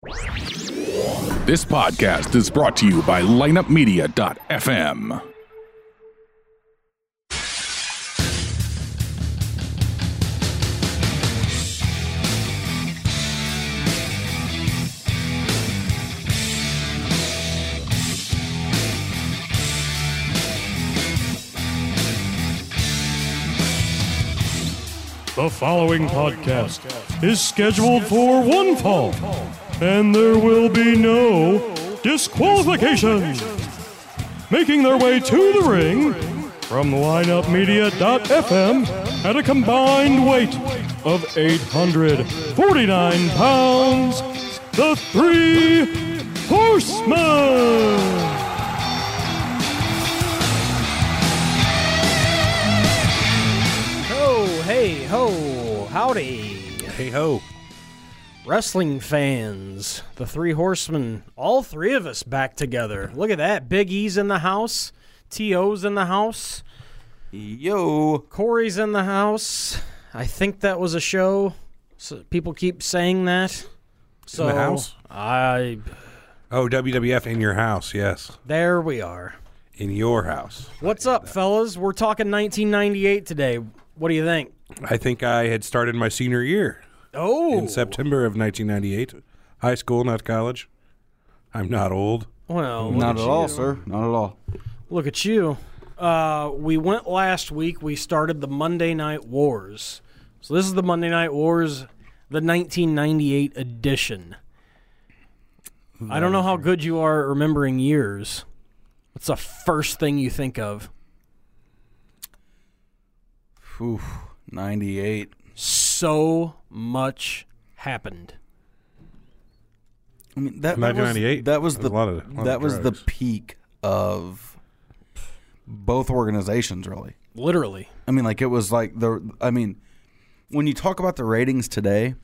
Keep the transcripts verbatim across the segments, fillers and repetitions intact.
This podcast is brought to you by lineup media dot f m. The following podcast is scheduled for one fall, and there will be no disqualifications. Making their way to the ring from lineup media dot f m at a combined weight of eight hundred forty-nine pounds, the Three Horsemen. Hey ho, howdy. Hey ho. Wrestling fans, the Three Horsemen, all three of us back together. Look at that. Big E's in the house. T O's in the house. Yo. Corey's in the house. I think that was a show. So people keep saying that. So in the house? I. Oh, W W F in your house, yes. There we are. In your house. What's up, fellas? We're talking nineteen ninety-eight today. What do you think? I think I had started my senior year. Oh. In September of nineteen ninety-eight. High school, not college. I'm not old. Well, not at at all, you. sir. Not at all. Look at you. Uh, we went last week. We started the Monday Night Wars. So this is the Monday Night Wars, the nineteen ninety-eight edition. I don't know how good you are at remembering years. What's the first thing you think of? Oof, ninety-eight. So much happened. I mean that, that nineteen was ninety-eight? that was That was the a lot of- a lot that of was the drugs. peak of both organizations, really. Literally. I mean, like it was like the. I mean, when you talk about the ratings today,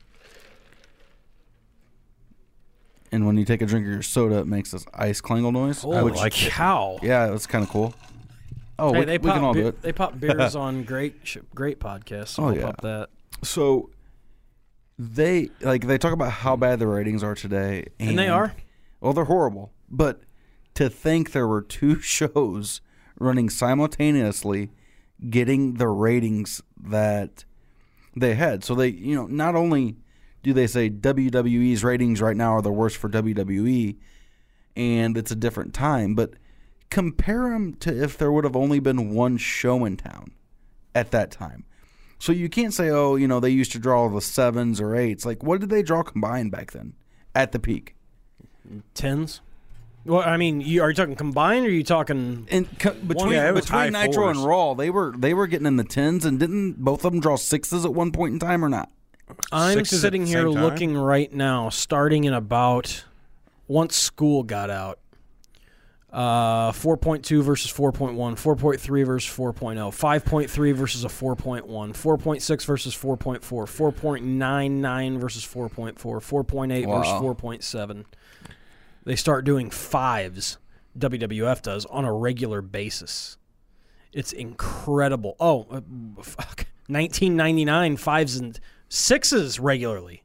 and when you take a drink of your soda, it makes this ice clangle noise. Holy like it. cow. Yeah, that's kind of cool. Oh, Hey, we, they, we pop can all be- do it. they pop beers on great sh- great podcasts. So Oh, we'll yeah. pop that. So they like they talk about how bad the ratings are today, and, And they are. Well, they're horrible. But to think there were two shows running simultaneously, getting the ratings that they had. So they, you know, not only do they say W W E's ratings right now are the worst for W W E, and it's a different time, but compare them to if there would have only been one show in town at that time. So you can't say, oh, you know, they used to draw the sevens or eights. Like, what did they draw combined back then at the peak? Tens? Well, I mean, you, are you talking combined or are you talking... And co- between, Yeah, it was high between Nitro fours. and Raw, they were they were getting in the tens, and didn't both of them draw sixes at one point in time or not? I'm Sixes at sitting the here same time? looking right now, starting in about once school got out. Uh, four point two versus four point one, four point three versus four point oh, five point three versus a four point one, four point six versus four point four, four point nine nine versus four point four, four point eight Wow. versus four point seven. They start doing fives, W W F does, on a regular basis. It's incredible. Oh, uh, fuck. nineteen ninety-nine, fives and sixes regularly.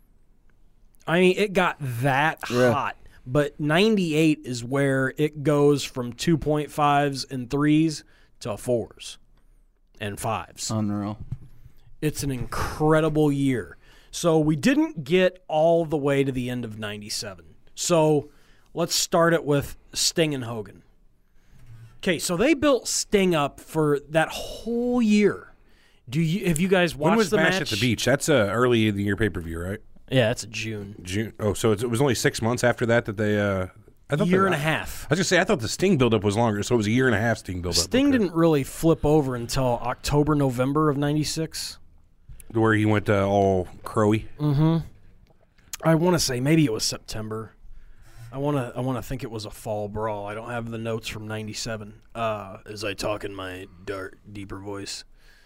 I mean, it got that Yeah. hot. But ninety-eight is where it goes from two point fives and threes to fours and fives. Unreal. It's an incredible year. So we didn't get all the way to the end of ninety-seven. So let's start it with Sting and Hogan. Okay, so they built Sting up for that whole year. Do you have you guys watched When was the Bash match? at the Beach? That's uh, early in the year pay-per-view, right? Yeah, it's June. June. Oh, so it's, it was only six months after that that they... Uh, I thought Year they, and a half. I was going to say, I thought the Sting buildup was longer, so it was a year and a half Sting buildup. Sting Okay. didn't really flip over until October, November of ninety-six. Where he went uh, all crowy. I want to say maybe it was September. I want to I want to think it was a fall brawl. I don't have the notes from ninety-seven. Uh, as I talk in my dark, deeper voice.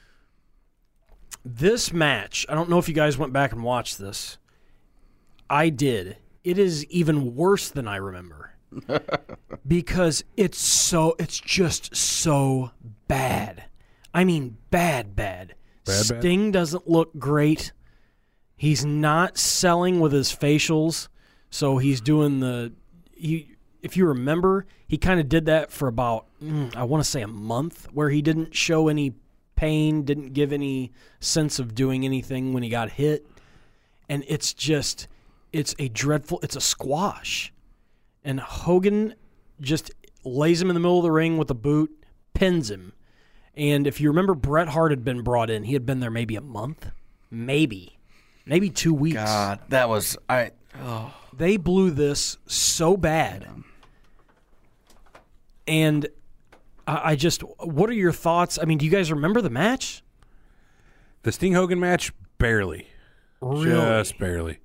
This match, I don't know if you guys went back and watched this. I did. It is even worse than I remember. Because it's so it's just so bad. I mean bad bad. Bad, bad? Sting doesn't look great. He's not selling with his facials. So he's doing the he. If you remember, he kind of did that for about mm, I want to say a month, where he didn't show any pain, didn't give any sense of doing anything when he got hit, and it's just it's a dreadful. It's a squash, and Hogan just lays him in the middle of the ring with a boot, pins him. And if you remember, Bret Hart had been brought in. He had been there maybe a month, maybe, maybe two weeks. God, that was I. Oh. They blew this so bad. And I, I just, what are your thoughts? I mean, do you guys remember the match? The Sting Hogan match, barely, Really? just barely.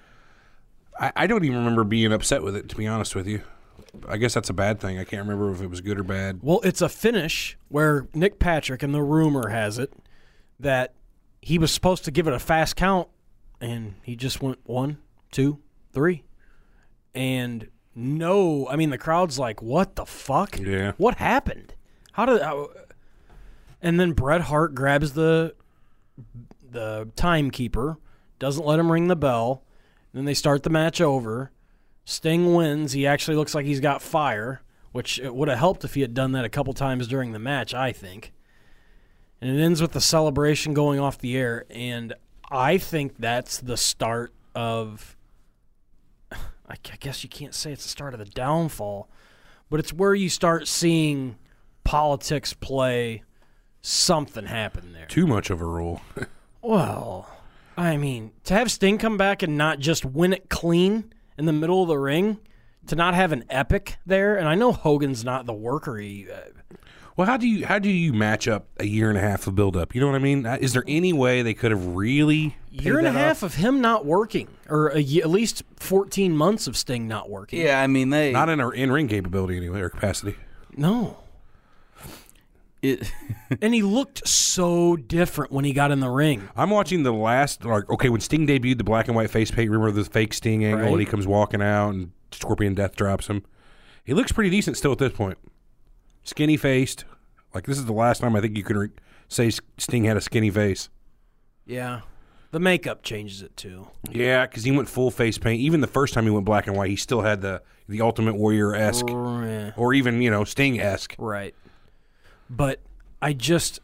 I, I don't even remember being upset with it, to be honest with you. I guess that's a bad thing. I can't remember if it was good or bad. Well, it's a finish where Nick Patrick, and the rumor has it, that he was supposed to give it a fast count, and he just went one, two, three. And no, I mean, the crowd's like, what the fuck? Yeah. What happened? How did... How, and then Bret Hart grabs the the timekeeper, doesn't let him ring the bell, then they start the match over. Sting wins. He actually looks like he's got fire, which it would have helped if he had done that a couple times during the match, I think. And it ends with the celebration going off the air, and I think that's the start of, I guess you can't say it's the start of the downfall, but it's where you start seeing politics play something happen there. Too much of a role. Well, I mean, to have Sting come back and not just win it clean in the middle of the ring, to not have an epic there, and I know Hogan's not the worker he... Uh, Well, how do you how do you match up a year and a half of build up? You know what I mean? Is there any way they could have really year and a half off? of him not working, or a, ye- at least fourteen months of Sting not working? Yeah, I mean they Not in our in ring capability anyway or capacity. No. It, And he looked so different when he got in the ring. I'm watching the last like okay when Sting debuted the black and white face paint. Remember the fake Sting angle Right. when he comes walking out and Scorpion Death drops him. He looks pretty decent still at this point. Skinny faced. Like this is the last time I think you can re- say Sting had a skinny face. Yeah. The makeup changes it too. Yeah, because he went full face paint. Even the first time he went black and white, he still had the the Ultimate Warrior esque, Yeah. or even you know Sting esque. Right. But I just,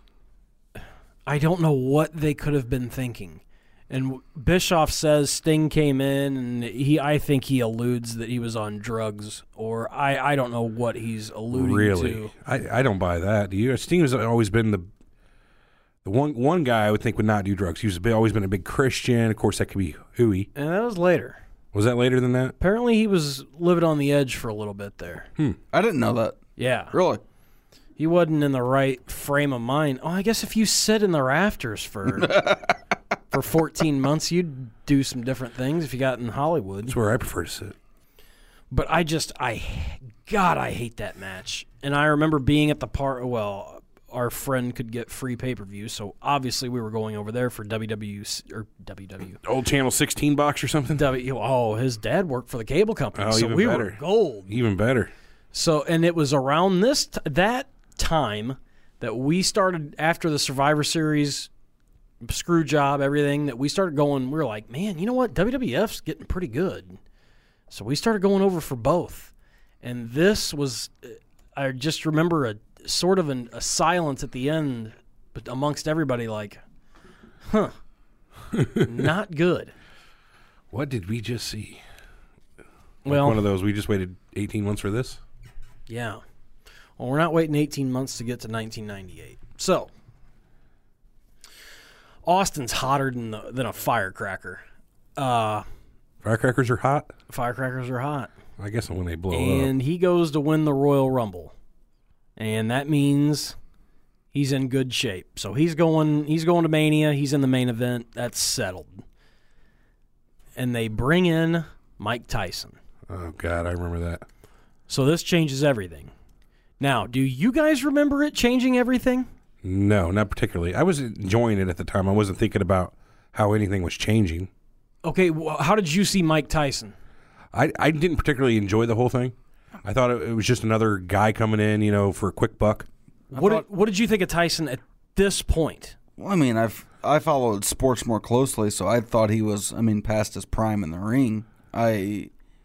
I don't know what they could have been thinking. And Bischoff says Sting came in, and he, I think he alludes that he was on drugs, or I, I don't know what he's alluding Really, to. I, I don't buy that. Do you? Sting has always been the the one one guy I would think would not do drugs. He's always been a big Christian. Of course, that could be Huey. And that was later. Was that later than that? Apparently, he was living on the edge for a little bit there. I didn't know that. Yeah. Really? He wasn't in the right frame of mind. Oh, I guess if you sit in the rafters for for fourteen months, you'd do some different things if you got in Hollywood. That's where I prefer to sit. But I just, I, God, I hate that match. And I remember being at the part, well, our friend could get free pay-per-view, so obviously we were going over there for W W C, or W W. Old Channel sixteen box or something. W, oh, his dad worked for the cable company, Oh, so even we better. were gold. Even better. So, and it was around this t- that time that we started, after the Survivor Series screw job, everything, that we started going, we were like, man, you know what? W W F's getting pretty good. So we started going over for both. And this was, I just remember a sort of an, a silence at the end but amongst everybody like, huh, not good. What did we just see? Like Well, one of those. We just waited eighteen months for this. yeah. Well, we're not waiting eighteen months to get to nineteen ninety-eight. So, Austin's hotter than, the, than a firecracker. Uh, Firecrackers are hot. firecrackers are hot. I guess when they blow And up. he goes to win the Royal Rumble. And that means he's in good shape. So he's going he's going to Mania. He's in the main event. That's settled. And they bring in Mike Tyson. Oh God, I remember that. So this changes everything. Now, do you guys remember it changing everything? No, not particularly. I was enjoying it at the time. I wasn't thinking about how anything was changing. Okay, well, how did you see Mike Tyson? I, I didn't particularly enjoy the whole thing. I thought it, it was just another guy coming in, you know, for a quick buck. What did, what did you think of Tyson at this point? Well, I mean, I've I followed sports more closely, so I thought he was, I mean, past his prime in the ring. I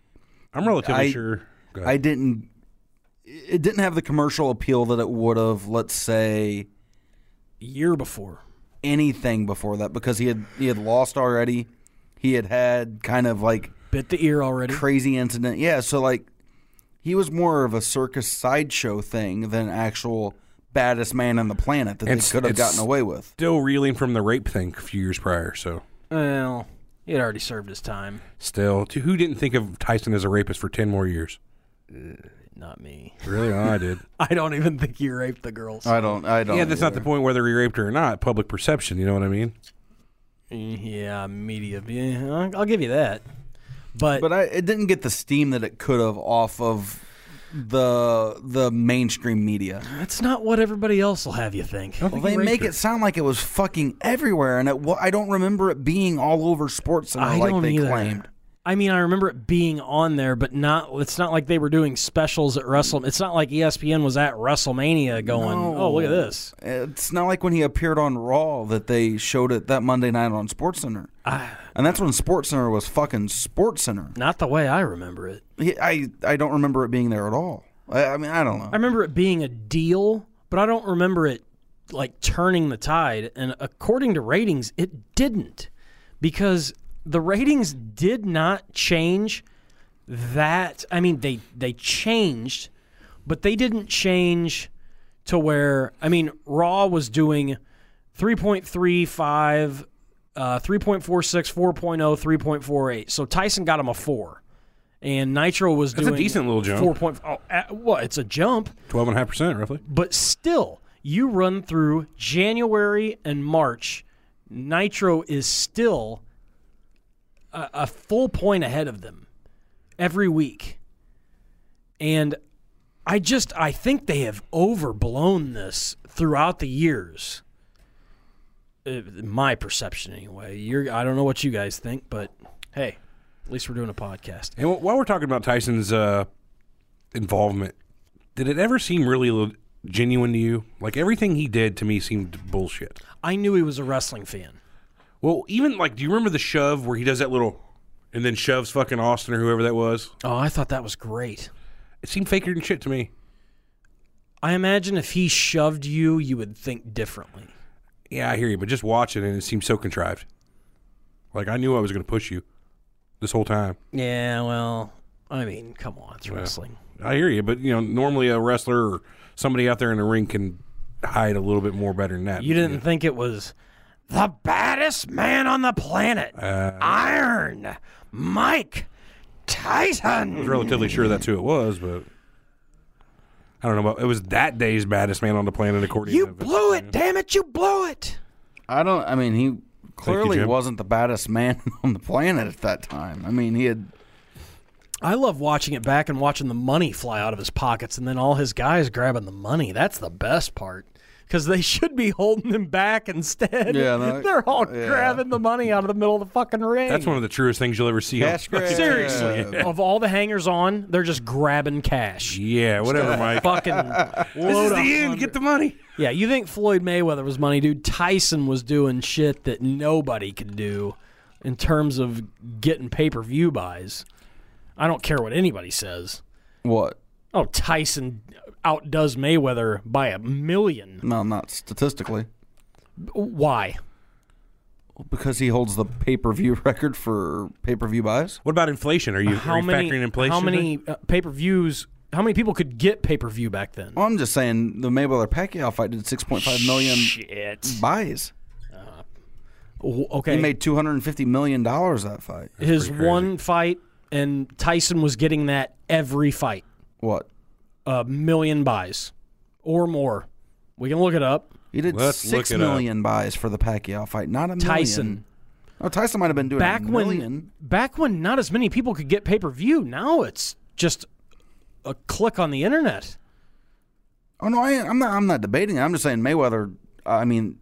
I'm relatively I, sure. Go ahead. I didn't. It didn't have the commercial appeal that it would have. Let's say Year before. anything before that, because he had he had lost already. He had had kind of like Bit the ear already. crazy incident. Yeah, so like he was more of a circus sideshow thing than actual baddest man on the planet that It's- they could have it's- gotten away with. Still reeling from the rape thing a few years prior, so Well, he had already served his time. still. To, who didn't think of Tyson as a rapist for ten more years? Not me. Really? Oh, I did. I don't even think he raped the girls. I don't. I don't. Yeah, that's not the either. point whether he raped her or not. Public perception, you know what I mean? Yeah, media. Yeah, I'll, I'll give you that. But, But I, it didn't get the steam that it could have off of the the mainstream media. that's not what everybody else will have you think. Well, they make it sound like it was fucking everywhere, and it, wa- I don't remember it being all over SportsCenter I like don't they either. claimed. I mean, I remember it being on there, but not. It's not like they were doing specials at Wrestle. It's not like E S P N was at WrestleMania going, No. "Oh, look at this." It's not like when he appeared on Raw that they showed it that Monday night on SportsCenter. And that's when SportsCenter was fucking SportsCenter. Not the way I remember it. He- I, I don't remember it being there at all. I, I mean, I don't know. I remember it being a deal, but I don't remember it like turning the tide. And according to ratings, it didn't, because the ratings did not change that. I mean, they they changed, but they didn't change to where, I mean, Raw was doing three point three five, uh, three point four six, four point oh, three point four eight. So Tyson got him a four. And Nitro was That's a doing decent little jump. Four point. Oh, uh, well, it's a jump, twelve and a half percent, roughly. but still, you run through January and March, Nitro is still a, a full point ahead of them every week. And I just, I think they have overblown this throughout the years. Uh, my perception, anyway. You're, I don't know what you guys think, but hey, at least we're doing a podcast. And wh- while we're talking about Tyson's uh, involvement, did it ever seem really l- genuine to you? Like, everything he did to me seemed bullshit. I knew he was a wrestling fan. Well, even, like, do you remember the shove where he does that little, and then shoves fucking Austin or whoever that was? Oh, I thought that was great. It seemed faker than shit to me. I imagine if he shoved you, you would think differently. Yeah, I hear you, but just watch it, and it seems so contrived. Like, I knew I was going to push you this whole time. Yeah, well, I mean, come on, it's Yeah. wrestling. I hear you, but, you know, normally a wrestler or somebody out there in the ring can hide a little bit more better than that. You didn't think it was the baddest man on the planet, Uh, Iron Mike I was Tyson. relatively sure that's who it was, but I don't know about. It was that day's baddest man on the planet, according You to blew it, damn it, you blew it. I don't. I mean, he clearly Jim. wasn't the baddest man on the planet at that time. I mean, he had. I love watching it back and watching the money fly out of his pockets and then all his guys grabbing the money. That's the best part. Because they should be holding him back instead. Yeah, no, they're all yeah. grabbing the money out of the middle of the fucking ring. That's one of the truest things you'll ever see. on- Cash grab. Seriously, of all the hangers on, they're just grabbing cash. Yeah, whatever, Mike. Fucking This load is of the end. hundred- Get the money. Yeah, you think Floyd Mayweather was money, dude? Tyson was doing shit that nobody could do in terms of getting pay-per-view buys. I don't care what anybody says. What? Oh, Tyson outdoes Mayweather by a million. No, not statistically. Why? Because he holds the pay per view record for pay per view buys. What about inflation? Are you, How are you many? factoring inflation? How many uh, pay-per-views? How many people could get pay-per-view back then? Well, I'm just saying the Mayweather Pacquiao fight did six point five million Shit. buys. W- Okay. He made two hundred fifty million dollars that fight. his pretty crazy. one fight, and Tyson was getting that every fight. What? A million buys or more. We can look it up. He did Let's six look it up. million buys for the Pacquiao fight, not a million. Tyson. Oh, Tyson might have been doing Back a million. when, back when not as many people could get pay-per-view. Now it's just a click on the internet. Oh no, I, I'm not. I'm not debating it. I'm just saying Mayweather. I mean,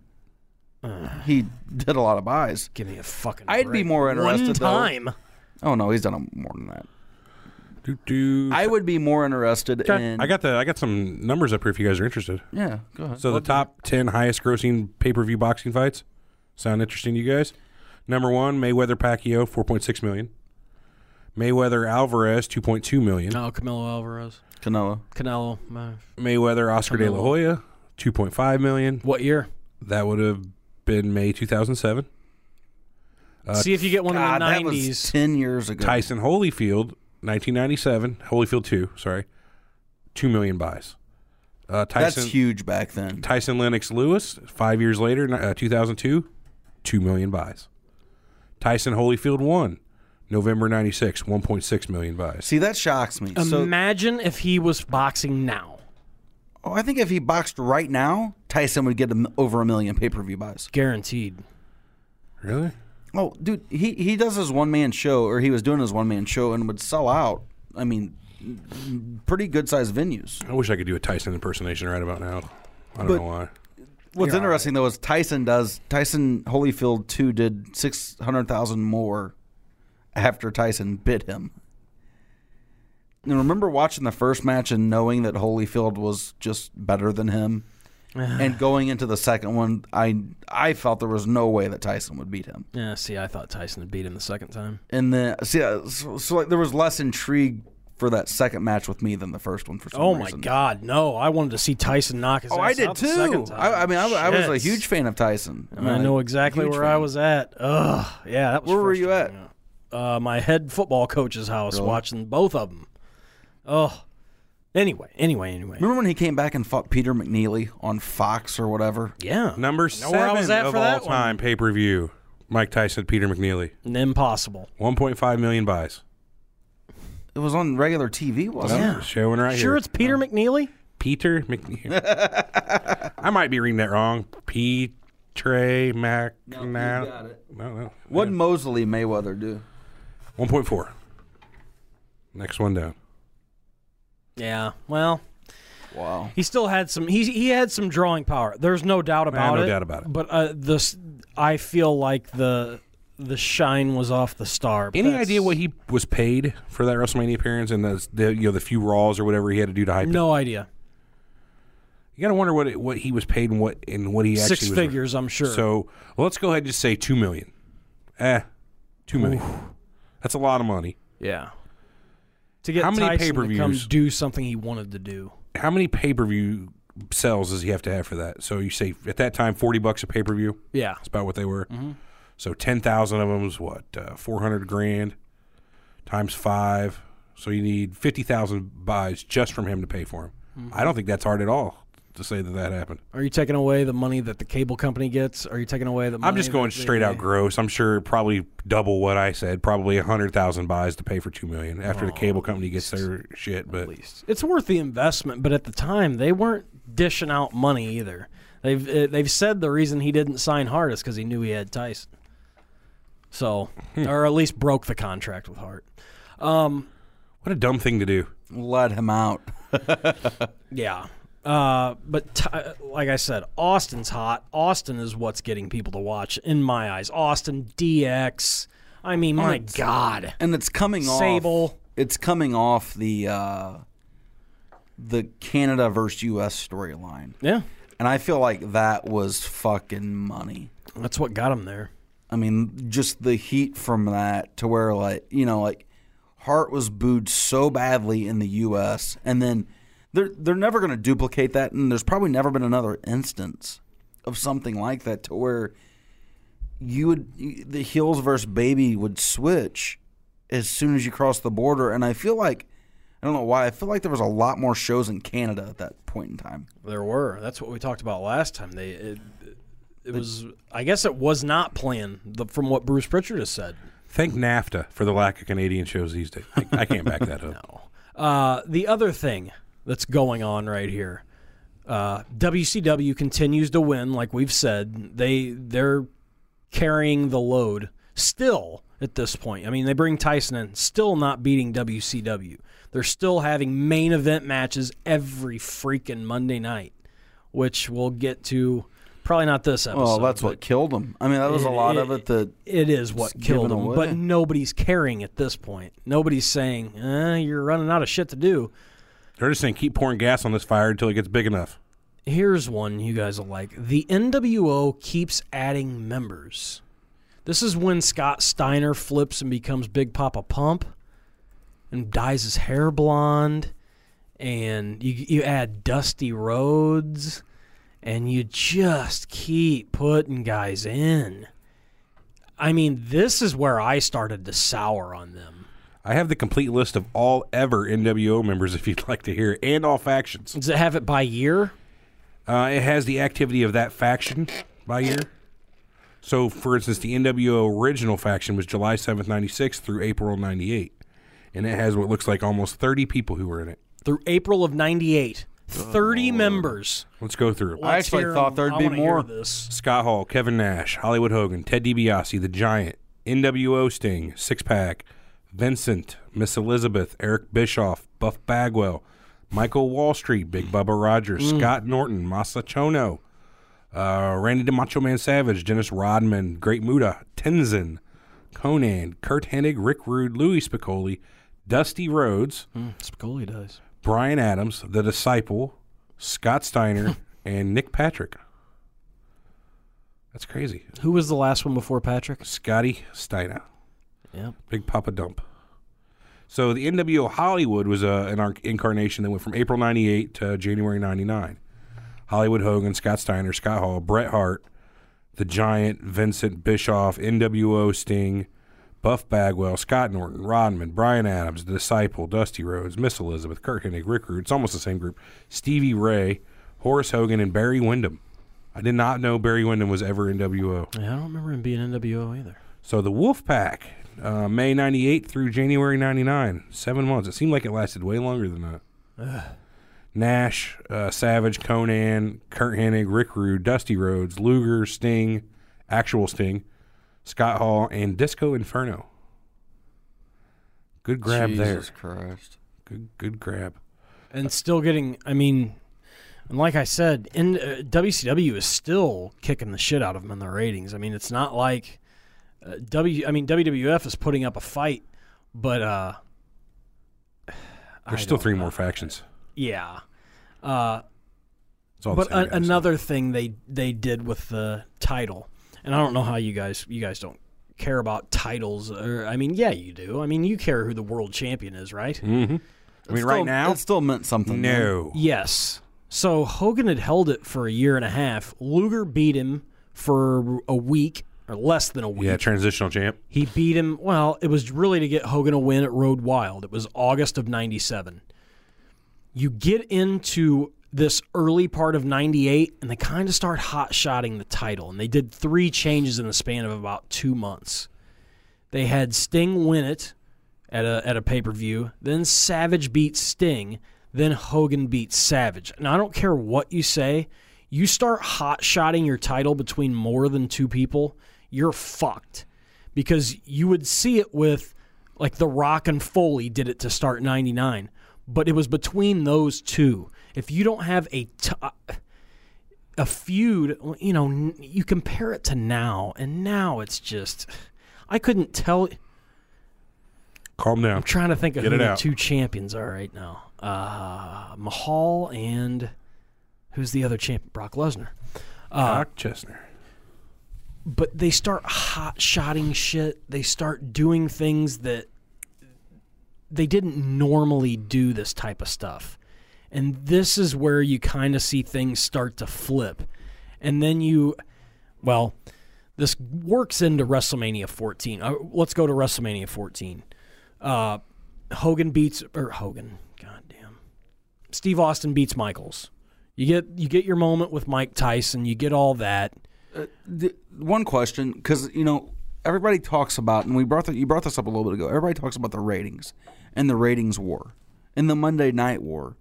he did a lot of buys. Give me a fucking. I'd be break. more interested, One though. time. Oh no, he's done a- more than that. Do, do. I would be more interested in. I got the. I got some numbers up here if you guys are interested. Yeah, go ahead. So the top ten highest grossing pay per view boxing fights sound interesting to you guys? Number one, Mayweather Pacquiao, four point six million. Mayweather Alvarez, two point two million dollars. Oh, Canelo Alvarez. Canelo. Canelo. uh, Mayweather Oscar De La Canelo. Hoya, two point five million dollars. What year? That would have been May two thousand seven. Uh, See if you get one God, in the that was nineties. ten years ago. Tyson Holyfield, nineteen ninety-seven. Holyfield two, sorry. two million buys. Uh, Tyson, That's huge back then. Tyson Lennox Lewis, five years later, uh, two thousand two, two million buys. Tyson Holyfield one, November ninety-six, one point six million buys. See, that shocks me. So, Imagine if he was boxing now. oh, I think if he boxed right now, Tyson would get a, over a million pay-per-view buys. Guaranteed. Really? Oh, dude, he, he does his one-man show, or he was doing his one-man show, and would sell out, I mean, pretty good-sized venues. I wish I could do a Tyson impersonation right about now. I don't But- know why. What's You're interesting, though, is Tyson does, Tyson Holyfield two did six hundred thousand more after Tyson bit him. And remember watching the first match and knowing that Holyfield was just better than him? And going into the second one, I I felt there was no way that Tyson would beat him. Yeah, see, I thought Tyson had beat him the second time. And then, see, uh, so, so like there was less intrigue for that second match with me than the first one for some Oh, reason. my God, no. I wanted to see Tyson knock his Oh, ass I did out the second too. time. I, I mean, I, I was a Shit. huge fan of Tyson. And I know exactly Huge where I fan. was at. Ugh, yeah, that was Where were you at? frustrating. Uh, my head football coach's house, Really? watching both of them. Oh, anyway, anyway, anyway. Remember when he came back and fought Peter McNeely on Fox or whatever? Yeah, Number Know where I seven was at of for all that one. time pay-per-view. Mike Tyson, Peter McNeely. impossible. one point five million buys. It was on regular T V, wasn't Yeah. it? Showing right Sure, here. it's Peter McNeely. Peter McNeely. I might be reading that wrong. P-Trey Mac. No, you got it. No, no. What did Mosley Mayweather do? one point four. Next one down. Yeah, well, Wow. he still had some. He he had some drawing power. There's no doubt about no it. doubt about it. But uh, this, I feel like the the shine was off the star. But Any that's- idea what he was paid for that WrestleMania appearance and the, the you know the few Raws or whatever he had to do to hype it? No idea. You got to wonder what it, what he was paid and what and what he actually Six was. figures, I'm sure. So well, let's go ahead and just say two million. Eh, two million. That's a lot of money. Yeah. To get How many Tyson to come pay-per-views? do something he wanted to do. How many pay per view sales does he have to have for that? So you say at that time forty bucks a pay per view. Yeah. That's about what they were. Mm-hmm. So ten thousand of them was what uh, four hundred grand times five. So you need fifty thousand buys just from him to pay for him. Mm-hmm. I don't think that's hard at all to say that that happened. Are you taking away the money that the cable company gets? Are you taking away the money I'm just going that they- straight out gross. I'm sure probably double what I said. Probably a hundred thousand buys to pay for two million after the cable company gets their shit. But At least. It's worth the investment, but at the time, they weren't dishing out money either. They've uh, they've said the reason he didn't sign Hart is because he knew he had Tyson. So, Hmm. or at least broke the contract with Hart. Um, what a dumb thing to do. Let him out. Yeah. Uh, but t- like I said, Austin's hot. Austin is what's getting people to watch, in my eyes. Austin, D X. I mean, my it's- God. And it's coming off. Sable. It's coming off the uh, the Canada versus U S storyline, Yeah. and I feel like that was fucking money. That's what got him there. I mean, just the heat from that to where, like, you know, like Hart was booed so badly in the U S, and then they're they're never going to duplicate that, and there's probably never been another instance of something like that to where you would the heels versus baby would switch as soon as you cross the border, and I feel like I don't know why I feel like there was a lot more shows in Canada at that point in time. There were. That's what we talked about last time. They it, it was. I guess it was not planned. The, from what Bruce Pritchard has said. Thank NAFTA for the lack of Canadian shows these days. I, I can't back that up. No. Uh, the other thing that's going on right here, uh, W C W continues to win. Like we've said, they they're carrying the load still at this point. I mean, they bring Tyson in, still not beating W C W. They're still having main event matches every freaking Monday night, which we'll get to. Probably not this episode. Well, that's but what killed them. I mean, that was a lot of it that it is what it's killed given them. away. But nobody's caring at this point. Nobody's saying, eh, you're running out of shit to do. They're just saying keep pouring gas on this fire until it gets big enough. Here's one you guys will like. The N W O keeps adding members. This is when Scott Steiner flips and becomes Big Papa Pump. and dyes his hair blonde, and you you add Dusty Rhodes, and you just keep putting guys in. I mean, this is where I started to sour on them. I have the complete list of all ever N W O members if you'd like to hear it, and all factions. Does it have it by year? Uh, it has the activity of that faction by year. So, for instance, the N W O original faction was July seventh, ninety-six through April ninety-eight. And it has what looks like almost thirty people who were in it. Through April of ninety-eight. thirty oh. members. Let's go through. I actually thought there'd be more. Scott Hall, Kevin Nash, Hollywood Hogan, Ted DiBiase, The Giant, N W O Sting, Six Pack, Vincent, Miss Elizabeth, Eric Bischoff, Buff Bagwell, Michael Wall Street, Big Bubba Rogers, mm. Scott Norton, Masa Chono, uh, Randy the Macho Man Savage, Dennis Rodman, Great Muta, Tenzin, Conan, Kurt Hennig, Rick Rude, Louis Spicoli, Dusty Rhodes, mm, Spicoli does, Brian Adams, The Disciple, Scott Steiner, and Nick Patrick. That's crazy. Who was the last one before Patrick? Scotty Steiner. Yep. Big Papa Dump. So the N W O Hollywood was uh, an incarnation that went from April ninety-eight to January ninety-nine. Hollywood Hogan, Scott Steiner, Scott Hall, Bret Hart, The Giant, Vincent Bischoff, N W O Sting, Buff Bagwell, Scott Norton, Rodman, Brian Adams, The Disciple, Dusty Rhodes, Miss Elizabeth, Kurt Hennig, Rick Rude. It's almost the same group. Stevie Ray, Horace Hogan, and Barry Windham. I did not know Barry Windham was ever N W O. Yeah, I don't remember him being N W O either. So the Wolfpack, uh, May ninety-eight through January ninety-nine, seven months. It seemed like it lasted way longer than that. Ugh. Nash, uh, Savage, Conan, Kurt Hennig, Rick Rude, Dusty Rhodes, Luger, Sting, actual Sting, Scott Hall, and Disco Inferno. Good grab Jesus there. Jesus Christ. Good good grab. And still getting, I mean, and like I said, in, uh, W C W is still kicking the shit out of them in their ratings. I mean, it's not like uh, W. I mean, W W F is putting up a fight, but uh, there's still three know. more factions. Yeah. Uh, all but a, another thing they they did with the title, and I don't know how you guys you guys don't care about titles. Or I mean, yeah, you do. I mean, you care who the world champion is, right? Mm-hmm. I mean, still, right now it still meant something. No. Man. Yes. So Hogan had held it for a year and a half. Luger beat him for a week or less than a week. Yeah, transitional champ. He beat him. Well, it was really to get Hogan a win at Road Wild. It was August of ninety-seven. You get into this early part of ninety-eight, and they kind of start hot-shotting the title. And they did three changes in the span of about two months. They had Sting win it at a at a pay-per-view. Then Savage beat Sting. Then Hogan beats Savage. Now, I don't care what you say. You start hot-shotting your title between more than two people, you're fucked. Because you would see it with, like, The Rock and Foley did it to start ninety-nine. But it was between those two. If you don't have a t- a feud, you know, you compare it to now, and now it's just, I couldn't tell. Calm down. I'm trying to think of Get who the out. two champions are right now. Uh, Mahal and who's the other champion? Brock Lesnar. Uh, Brock Lesnar. But they start hot-shotting shit. They start doing things that they didn't normally do this type of stuff. And this is where you kind of see things start to flip. And then you, well, this works into WrestleMania fourteen. Uh, let's go to WrestleMania fourteen. Uh, Hogan beats, or Hogan, goddamn. Steve Austin beats Michaels. You get you get your moment with Mike Tyson. You get all that. Uh, the, one question, because, you know, everybody talks about, and we brought the, you brought this up a little bit ago, everybody talks about the ratings and the ratings war and the Monday Night War.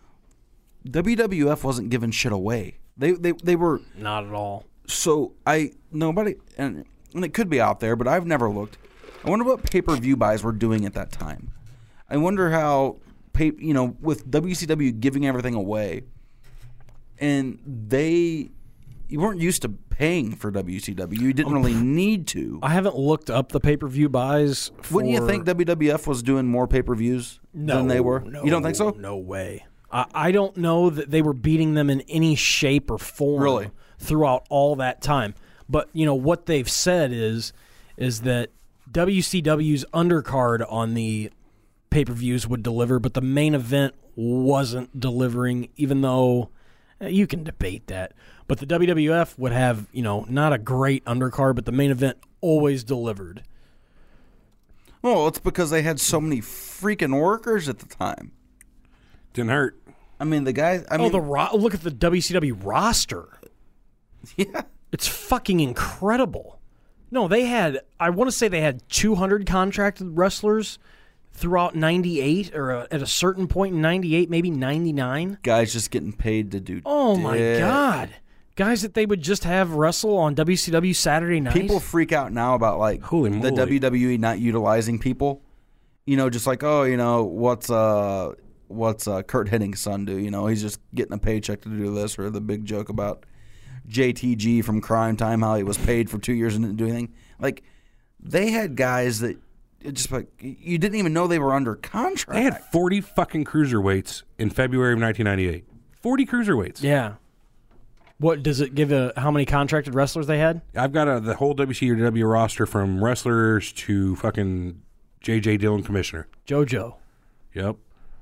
W W F wasn't giving shit away. They they they were not at all. So I nobody and, and it could be out there, but I've never looked. I wonder what pay-per-view buys were doing at that time. I wonder how pay, you know, with W C W giving everything away, and they you weren't used to paying for W C W. You didn't really need to. I haven't looked up the pay-per-view buys. For... Wouldn't you think W W F was doing more pay-per-views no, than they were? No, you don't think so? No way. I, I don't know that they were beating them in any shape or form really? throughout all that time. But, you know, what they've said is is that W C W's undercard on the pay-per-views would deliver, but the main event wasn't delivering, even though eh, you can debate that. But the W W F would have, you know, not a great undercard, but the main event always delivered. Well, it's because they had so many freaking workers at the time. Didn't hurt. I mean, the guys. I oh, mean, the ro- look at the W C W roster. Yeah. It's fucking incredible. No, they had, I want to say they had two hundred contracted wrestlers throughout ninety-eight, or uh, at a certain point in ninety-eight, maybe ninety-nine. Guys just getting paid to do. Oh, dick. my God. Guys that they would just have wrestle on W C W Saturday night. People freak out now about like Holy the moly. W W E not utilizing people. You know, just like, oh, you know, what's uh what's uh Kurt Hennig's son do? You know, he's just getting a paycheck to do this, or the big joke about J T G from Crime Time, how he was paid for two years and didn't do anything. Like, they had guys that it just like you didn't even know they were under contract. They had forty fucking cruiserweights in February of nineteen ninety-eight. forty cruiserweights. Yeah. What does it give? A how many contracted wrestlers they had? I've got a, the whole W C W roster from wrestlers to fucking J J Dillon commissioner. JoJo. Yep.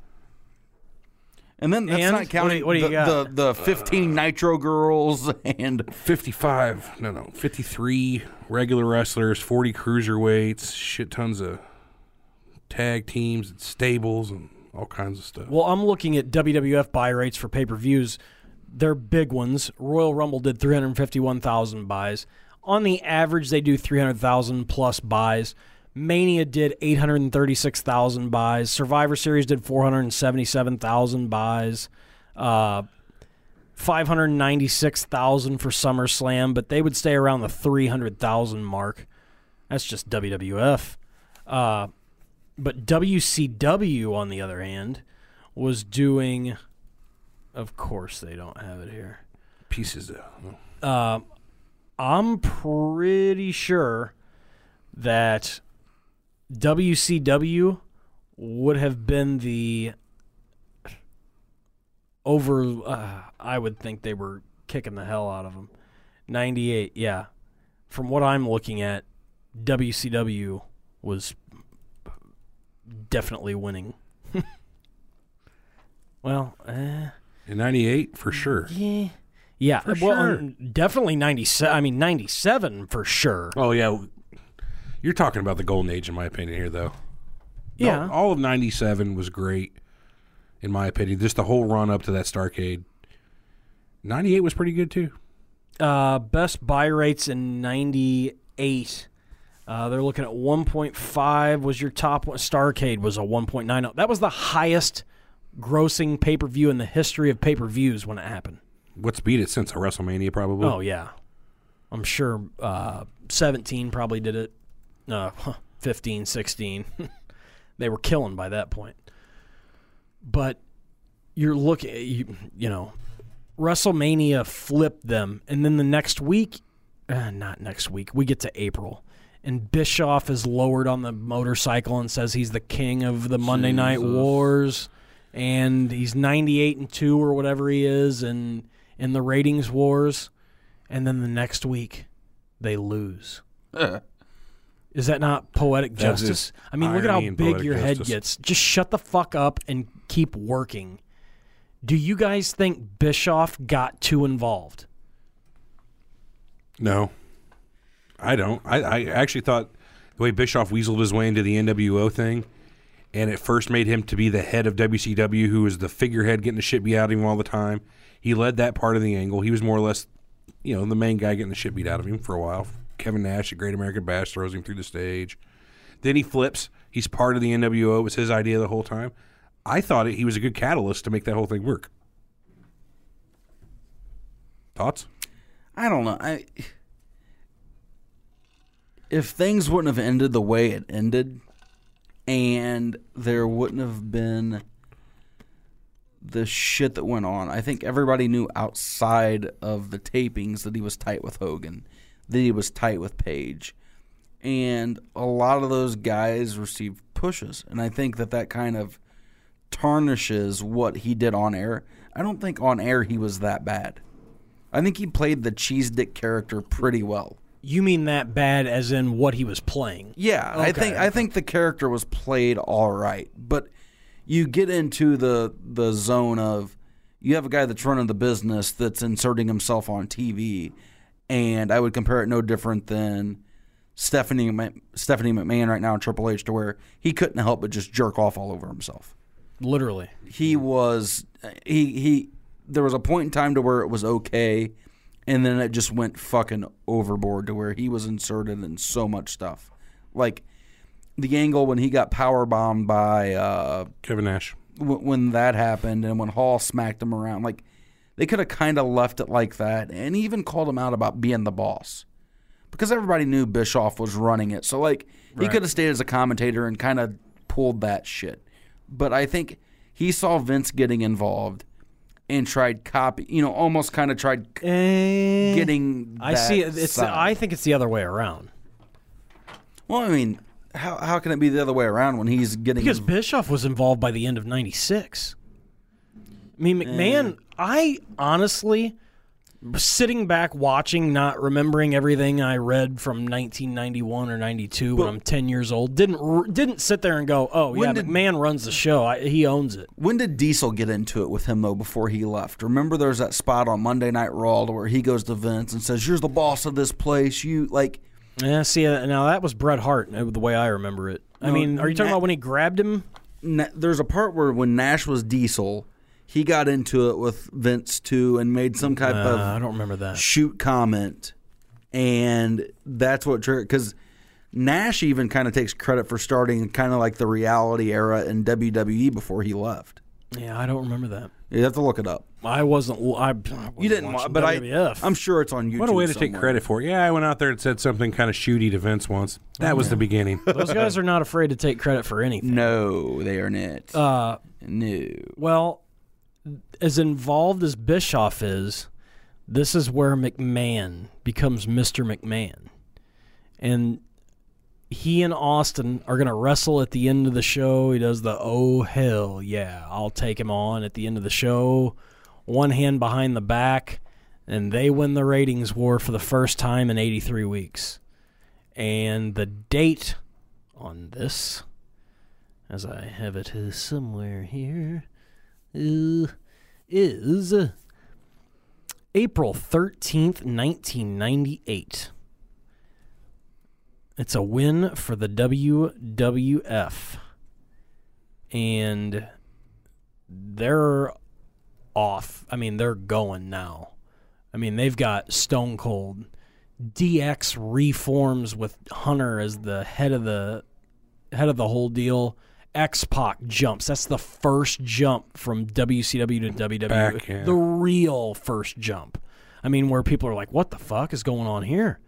And then that's And? not counting What do you- what do you the, got? the the fifteen Nitro girls and fifty-five, no, no, fifty-three regular wrestlers, forty cruiserweights, shit tons of tag teams and stables and all kinds of stuff. Well, I'm looking at W W F buy rates for pay-per-views. They're big ones. Royal Rumble did three hundred fifty-one thousand buys. On the average, they do three hundred thousand plus buys. Mania did eight hundred thirty-six thousand buys. Survivor Series did four hundred seventy-seven thousand buys. Uh, five hundred ninety-six thousand for SummerSlam, but they would stay around the three hundred thousand mark. That's just W W F. Uh, but W C W, on the other hand, was doing... Of course they don't have it here. Pieces of... Uh, I'm pretty sure that W C W would have been the over. Uh, I would think they were kicking the hell out of them. ninety-eight, yeah. From what I'm looking at, W C W was definitely winning. Well, eh. In ninety-eight, for sure. Yeah. Yeah, For well, sure. um, definitely ninety-seven. I mean, ninety-seven for sure. Oh, yeah. You're talking about the golden age, in my opinion, here, though. Yeah. No, all of ninety-seven was great, in my opinion. Just the whole run up to that Starrcade. ninety-eight was pretty good, too. Uh, best buy rates in ninety-eight. Uh, they're looking at one point five was your top one. Starrcade was a one point nine oh. That was the highest grossing pay-per-view in the history of pay-per-views when it happened. What's beat it since a WrestleMania, probably? Oh, yeah. I'm sure uh, seventeen probably did it. Uh, fifteen, sixteen. They were killing by that point. But you're looking, you, you know, WrestleMania flipped them. And then the next week, uh, not next week, we get to April. And Bischoff is lowered on the motorcycle and says he's the king of the Monday Night Wars. And he's ninety-eight and two or whatever he is in, in the ratings wars. And then the next week, they lose. Is that not poetic That's justice? just I mean, look at how irony and big poetic your head justice. gets. Just shut the fuck up and keep working. Do you guys think Bischoff got too involved? No. I don't. I, I actually thought the way Bischoff weaseled his way into the N W O thing, and it first made him to be the head of W C W, who was the figurehead getting the shit beat out of him all the time. He led that part of the angle. He was more or less, you know, the main guy getting the shit beat out of him for a while. Kevin Nash, the Great American Bash, throws him through the stage. Then he flips. He's part of the N W O. It was his idea the whole time. I thought it, he was a good catalyst to make that whole thing work. Thoughts? I don't know. I if things wouldn't have ended the way it ended, and there wouldn't have been the shit that went on, I think everybody knew outside of the tapings that he was tight with Hogan, that he was tight with Page, and a lot of those guys received pushes, and I think that that kind of tarnishes what he did on air. I don't think on air he was that bad. I think he played the cheese dick character pretty well. You mean that bad as in what he was playing? Yeah, Okay. I think I think the character was played all right, but you get into the the zone of you have a guy that's running the business that's inserting himself on T V, and I would compare it no different than Stephanie Stephanie McMahon right now in Triple H, to where he couldn't help but just jerk off all over himself. Literally. He was he he. There was a point in time to where it was okay, and then it just went fucking overboard to where he was inserted in so much stuff, like the angle when he got powerbombed by uh, Kevin Nash. w- when that happened, and when Hall smacked him around. Like, they could have kind of left it like that, and he even called him out about being the boss, because everybody knew Bischoff was running it. So, like, he Right. could have stayed as a commentator and kind of pulled that shit. But I think he saw Vince getting involved and tried copy, you know, almost kind of tried Eh, getting. I that see. It. It's. side. I think it's the other way around. Well, I mean, how how can it be the other way around when he's getting Because Bischoff was involved by the end of ninety-six. I mean, McMahon, I honestly, sitting back watching, not remembering everything I read from nineteen ninety-one or ninety-two when I'm ten years old, didn't r- didn't sit there and go, oh, When yeah, did- McMahon runs the show. I, he owns it. When did Diesel get into it with him, though, before he left? Remember there's that spot on Monday Night Raw where he goes to Vince and says, "You're the boss of this place." You, like, Yeah, see, uh, now that was Bret Hart, uh, the way I remember it. I No, mean, are you talking Na- about when he grabbed him? Na- there's a part where when Nash was Diesel, he got into it with Vince, too, and made some type Uh, of I don't remember that. shoot comment. And that's what triggered, because Nash even kind of takes credit for starting kind of like the reality era in W W E before he left. Yeah, I don't remember that. You have to look it up. I wasn't. I, I wasn't You didn't, wa- watching but W W F. I, I'm sure it's on YouTube. What a way to take somewhere. credit for it. Yeah, I went out there and said something kind of shooty to Vince once. That was the beginning. Those guys are not afraid to take credit for anything. No, they are not. Uh, no. well, as involved as Bischoff is, this is where McMahon becomes Mister McMahon. And he and Austin are going to wrestle at the end of the show. He does the, oh, hell yeah, I'll take him on at the end of the show. One hand behind the back, and they win the ratings war for the first time in eighty-three weeks. And the date on this, as I have it uh, somewhere here, uh, is uh, April thirteenth, nineteen ninety-eight. It's a win for the W W F. And they're off. I mean, they're going now. I mean, they've got Stone Cold. D X reforms with Hunter as the head of the head of the whole deal. X-Pac jumps. That's the first jump from W C W to W W E. Back, yeah. The real first jump. I mean, where people are like, what the fuck is going on here?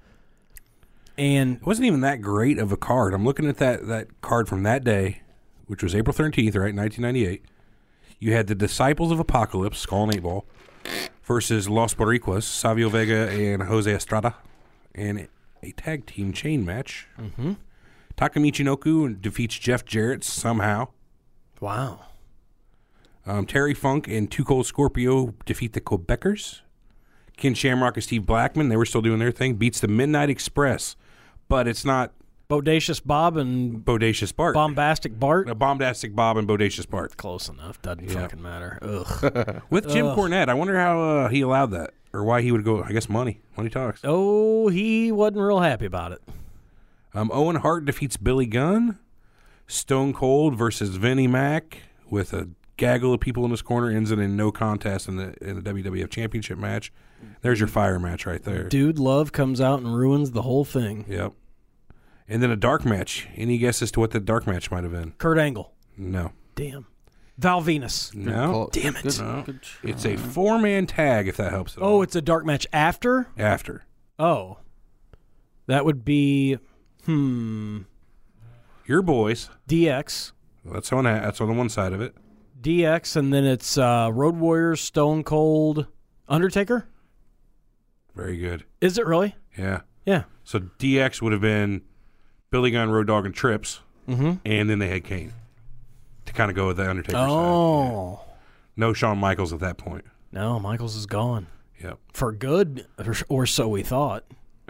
And It wasn't even that great of a card. I'm looking at that, that card from that day, which was April thirteenth, right, nineteen ninety-eight. You had the Disciples of Apocalypse, Skull and Eight Ball, versus Los Boricuas, Savio Vega and Jose Estrada, and a tag team chain match. Mm-hmm. Takamichi Inoku defeats Jeff Jarrett somehow. wow. Um, Terry Funk and Too Cold Scorpio defeat the Quebecers. Ken Shamrock and Steve Blackman, they were still doing their thing, beats the Midnight Express. But it's not Bodacious Bob and Bodacious Bart. Bombastic Bart. A Bombastic Bob and Bodacious Bart. Close enough. Doesn't fucking matter. Ugh. With Jim Cornette. I wonder how uh, he allowed that. Or why he would go, I guess money. Money talks. Oh, he wasn't real happy about it. Um, Owen Hart defeats Billy Gunn. Stone Cold versus Vinnie Mac with a gaggle of people in his corner ends it in no contest in the in the W W F Championship match. There's your fire match right there. Dude Love comes out and ruins the whole thing. Yep. And then a dark match. Any guess as to what the dark match might have been? Kurt Angle. No. Damn. Val Venus. No. Damn it. No. It's a four-man tag, if that helps at all. Oh, it's a dark match after? After. Oh. That would be, hmm, Your boys. D X. That's on that. That's on the one side of it. D X, and then it's uh, Road Warriors, Stone Cold, Undertaker? Very good. Is it really? Yeah. Yeah. So D X would have been Billy Gunn, Road Dogg, and Trips, Mm-hmm. and then they had Kane to kind of go with the Undertaker side. Oh. No Shawn Michaels at that point. No, Michaels is gone. Yep. For good, or, or so we thought. Yeah.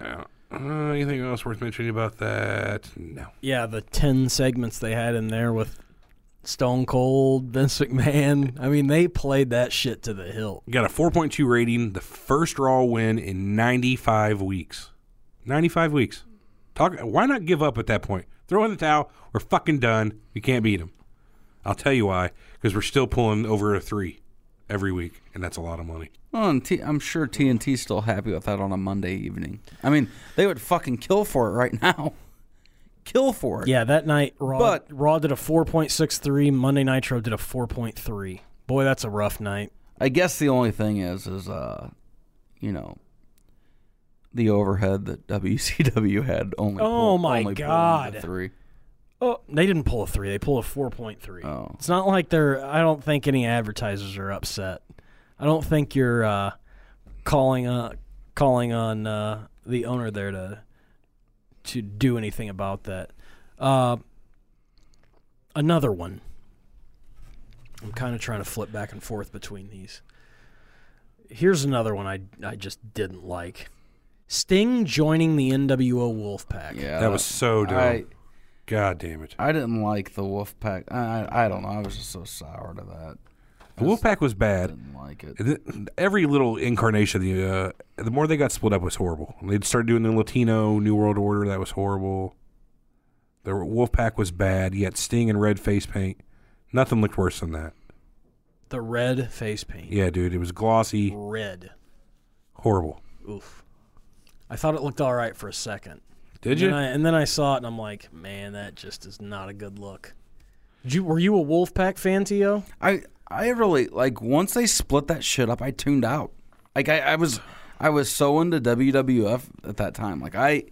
Uh, anything else worth mentioning about that? No. Yeah, the ten segments they had in there with Stone Cold, Vince McMahon. I mean, they played that shit to the hilt. Got a four point two rating, the first Raw win in ninety-five weeks. ninety-five weeks. Talk. Why not give up at that point? Throw in the towel. We're fucking done. We can't beat them. I'll tell you why. Because we're still pulling over a three every week, and that's a lot of money. Well, and T- I'm sure T N T's still happy with that on a Monday evening. I mean, they would fucking kill for it right now. Kill for it. Yeah, that night Raw, But- Raw did a four point six three. Monday Nitro did a four point three. Boy, that's a rough night. I guess the only thing is, is uh, you know, the overhead that W C W had only. Oh, pulled, my only God. pulled three. Oh, they didn't pull a three. They pulled a four point three. Oh. It's not like they're. I don't think any advertisers are upset. I don't think you're uh, calling uh, calling on uh, the owner there to to do anything about that. Uh, another one. I'm kind of trying to flip back and forth between these. Here's another one I I just didn't like. Sting joining the N W O Wolfpack. Yeah, That was so dumb. I, God damn it. I didn't like the Wolfpack. I I don't know. I was just so sour to that. The Wolfpack was I bad. didn't like it. Th- Every little incarnation, of the uh, the more they got split up was horrible. They'd start doing the Latino New World Order. That was horrible. The Wolfpack was bad. You had Sting and red face paint. Nothing looked worse than that. The red face paint. Yeah, dude. It was glossy. Red. Horrible. Oof. I thought it looked all right for a second. Did and you? Then I, and then I saw it, and I'm like, man, that just is not a good look. Did you, were you a Wolfpack fan, Tio? I I really like once they split that shit up, I tuned out. Like I, I was I was so into W W F at that time. Like I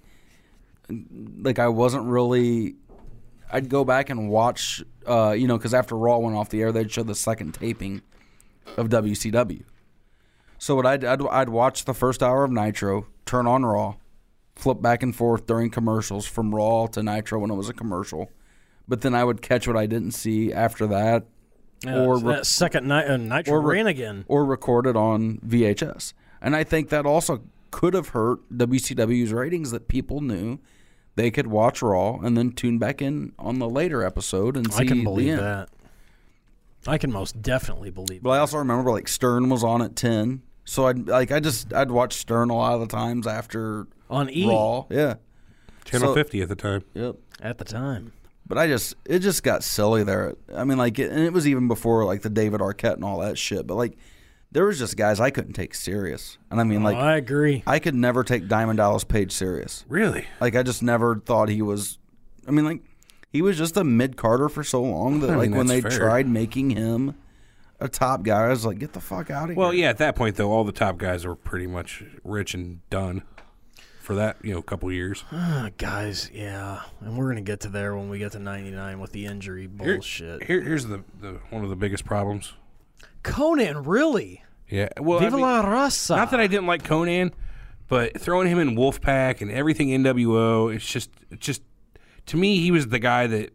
like I wasn't really. I'd go back and watch, uh, you know, because after Raw went off the air, they'd show the second taping of W C W. So what I'd, I'd I'd watch the first hour of Nitro, turn on Raw, flip back and forth during commercials from Raw to Nitro when it was a commercial, but then I would catch what I didn't see after that, Yeah, or so re- that second night, uh, Nitro or re- ran again. or record it on V H S. And I think that also could have hurt W C W's ratings that people knew they could watch Raw and then tune back in on the later episode and see I can the believe end. that. I can most definitely believe But I also remember like Stern was on at ten, so I'd like I just I'd watch Stern a lot of the times after On E Raw. Yeah, Channel So- fifty at the time. yep. at the time. But I just it just got silly there. I mean, like, it, and it was even before like the David Arquette and all that shit. But like, there was just guys I couldn't take serious, and I mean, like, Oh, I agree. I could never take Diamond Dallas Page serious. Really? Like, I just never thought he was. I mean, like, he was just a mid Carter for so long that I like mean, when they that's fair. tried making him a top guy, I was like, get the fuck out of Well, here. yeah, at that point, though, all the top guys were pretty much rich and done for that, you know, couple years. Ah, guys, yeah. And we're going to get to there when we get to ninety-nine with the injury Here- bullshit. Here, here's the, the one of the biggest problems. Conan, really? Yeah, well, I Viva mean, la raza. not that I didn't like Conan, but throwing him in Wolfpack and everything N W O, it's just, it's just to me, he was the guy that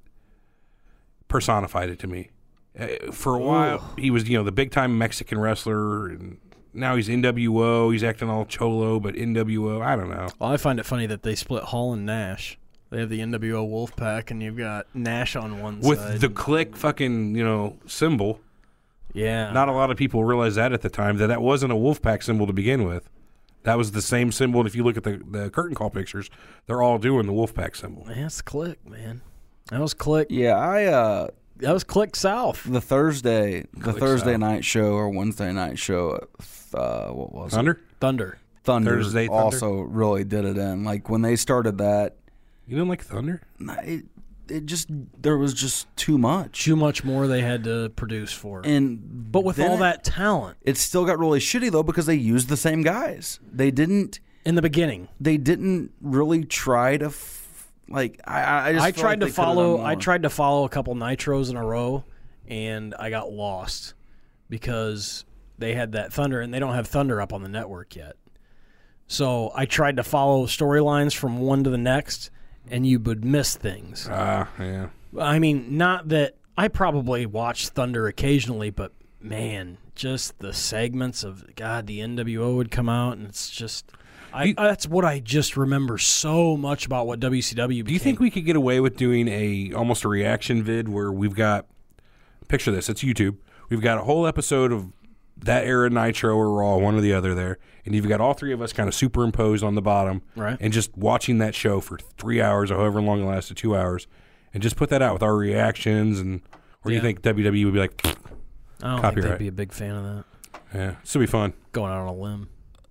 personified it to me. Uh, for a while, he was, you know, the big time Mexican wrestler, and now he's N W O. He's acting all cholo, but N W O. I don't know. Well, I find it funny that they split Hall and Nash. They have the N W O Wolfpack, and you've got Nash on one With side. the click fucking, you know, symbol. yeah. Not a lot of people realize that at the time, that that wasn't a Wolfpack symbol to begin with. That was the same symbol. And if you look at the, the curtain call pictures, they're all doing the Wolfpack symbol. That's Click, man. That was Click. Yeah, I uh, That was Click South. the Thursday the Click Thursday South. night show or Wednesday night show. Uh, what was it? Thunder? Thunder. Thunder Thursday Thunder? also really did it in. Like when they started that, You didn't like Thunder? it, it just there was just too much. Too much more they had to produce for it. And But with then all it- that talent it still got really shitty though because they used the same guys. They didn't. in the beginning, They didn't really try to. F- like I, I just I feel tried like to they could've follow. done I more. tried to follow a couple nitros in a row, and I got lost because they had that Thunder, and they don't have Thunder up on the network yet. So I tried to follow storylines from one to the next, and you would miss things. Ah, yeah. I mean, not that I probably watch Thunder occasionally, but man, just the segments of God, the N W O would come out, and it's just I, You- that's what I just remember so much about what W C W became. Do you think we could get away with doing a almost a reaction vid where we've got, picture this, it's YouTube. We've got a whole episode of that era Nitro or Raw, one or the other there, and you've got all three of us kind of superimposed on the bottom, Right. and just watching that show for three hours or however long it lasted, two hours, and just put that out with our reactions, and or do Yeah. you think W W E would be like, I don't think copyright. they'd be a big fan of that. yeah, this will be fun. Going out on a limb.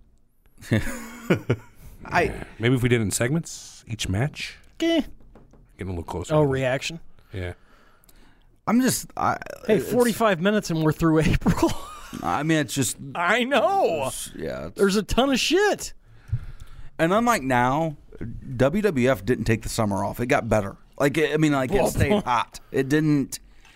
I Maybe if we did it in segments, each match, Eh. getting a little closer. Oh, reaction. Yeah. I'm just I, Hey, it's- forty-five minutes and we're through April. I mean, it's just I know. yeah. It's, There's a ton of shit. and unlike now, W W F didn't take the summer off. It got better. Like I mean, like it stayed hot. It didn't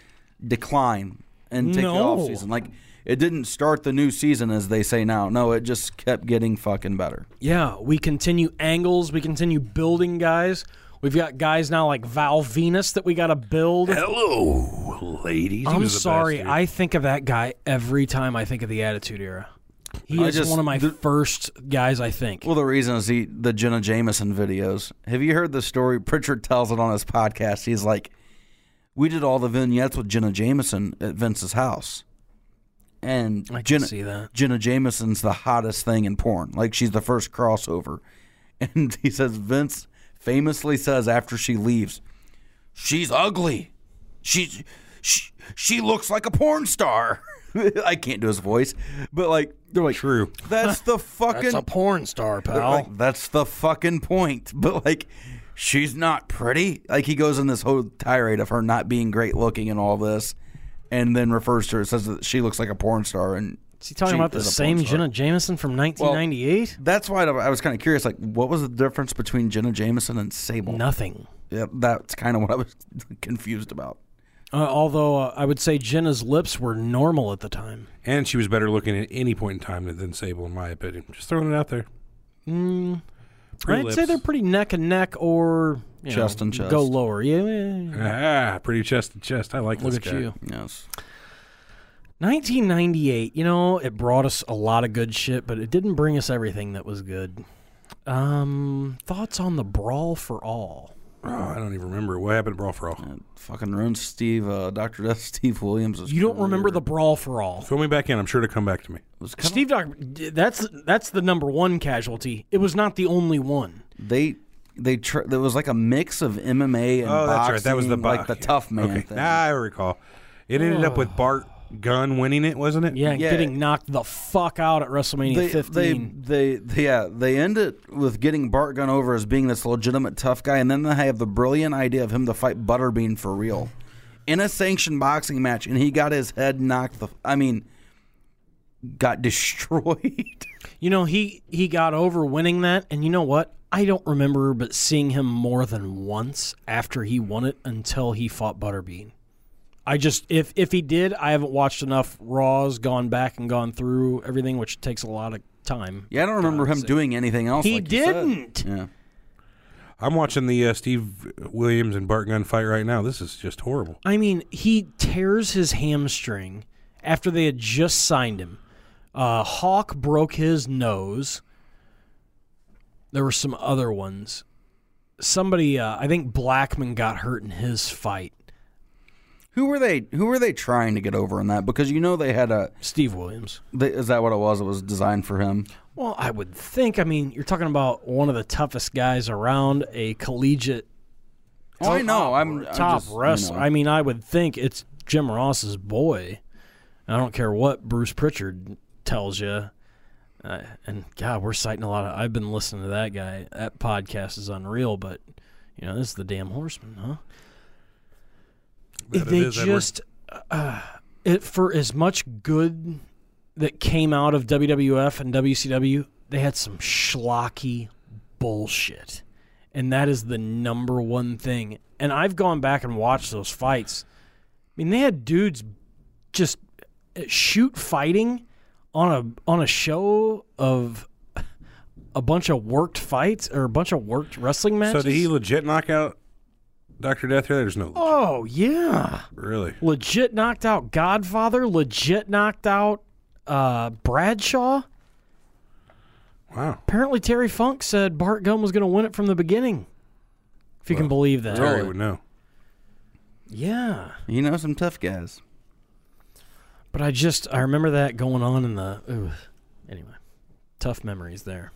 decline and take the No. off season. Like it didn't start the new season as they say now. No, it just kept getting fucking better. Yeah, we continue angles. We continue building guys. We've got guys now like Val Venus that we got to build. Hello, ladies. He I'm was the sorry. best, dude. I think of that guy every time I think of the Attitude Era. He I is just- one of my the- first guys I think. Well, the reason is he, the Jenna Jameson videos. Have you heard the story? Pritchard tells it on his podcast. He's like, we did all the vignettes with Jenna Jameson at Vince's house. And I can Jenna, see that. Jenna Jameson's the hottest thing in porn. Like, she's the first crossover. And he says, Vince famously says after she leaves, she's ugly. She, she, she looks like a porn star. I can't do his voice. But, like, they're like, True. that's the fucking... That's a porn star, pal. Like, that's the fucking point. But like, she's not pretty. Like he goes in this whole tirade of her not being great looking and all this, and then refers to her, says that she looks like a porn star. And is he talking she about the is a same porn star. Jenna Jameson from nineteen ninety-eight? That's why I was kind of curious. Like, what was the difference between Jenna Jameson and Sable? Nothing. Yeah, that's kind of what I was confused about. Uh, although uh, I would say Jenna's lips were normal at the time. And she was better looking at any point in time than Sable, in my opinion. Just throwing it out there. Mm, Pretty I'd lips. say they're pretty neck and neck, or you Chest know, and chest. Go lower. Yeah. yeah, yeah. Ah, pretty chest to chest. I like Look this at guy. you. Yes. nineteen ninety-eight. You know, it brought us a lot of good shit, but it didn't bring us everything that was good. Um, thoughts on the Brawl for All? Oh, I don't even remember. What happened to Brawl for All? It fucking ruined Steve, uh, Doctor Death, Steve Williams. You don't remember the Brawl for All? Fill me back in. I'm sure to come back to me. Steve Doc, that's that's the number one casualty. It was not the only one. They they tr- there was like a mix of M M A and Oh, that's boxing, right. That was the bo- like the tough man Okay, thing. now I recall. It ended up with Bart Gunn winning it, wasn't it? Yeah, Yeah. getting knocked the fuck out at WrestleMania they, fifteen. They, they, yeah, they end it with getting Bart Gunn over as being this legitimate tough guy, and then they have the brilliant idea of him to fight Butterbean for real in a sanctioned boxing match, and he got his head knocked. The, I mean, got destroyed. You know, he he got over winning that, and you know what? I don't remember but seeing him more than once after he won it until he fought Butterbean. I just if if he did, I haven't watched enough Raws, gone back and gone through everything, which takes a lot of time. Yeah, I don't remember him doing anything else. He like you said. didn't. Yeah. I'm watching the uh, Steve Williams and Bart Gunn fight right now. This is just horrible. I mean, he tears his hamstring after they had just signed him. Uh, Hawk broke his nose. There were some other ones. Somebody, uh, I think Blackman got hurt in his fight. Who were they? Who were they trying to get over in that? Because you know they had a. Steve Williams. They, is that what it was? It was designed for him. Well, I would think. I mean, you're talking about one of the toughest guys around, a collegiate Oh, I know. I'm I'm top just, you wrestler. know. I mean, I would think it's Jim Ross's boy. I don't care what Bruce Pritchard tells you. Uh, and God, we're citing a lot of. I've been listening to that guy. That podcast is unreal. But you know, this is the damn Horseman, huh? That If it they is, Edward. just, uh, it for as much good that came out of W W F and W C W, they had some schlocky bullshit, and that is the number one thing. And I've gone back and watched those fights. I mean, they had dudes just shoot fighting on a on a show of a bunch of worked fights or a bunch of worked wrestling matches. So did he legit knock out Doctor Death here? There's no legit. Oh yeah. Really? Legit knocked out Godfather. Legit knocked out uh, Bradshaw. Wow. Apparently, Terry Funk said Bart Gunn was going to win it from the beginning. If you Well, can believe that. Terry would know. Yeah. You know some tough guys. But I just, I remember that going on in the, ooh. Anyway, tough memories there.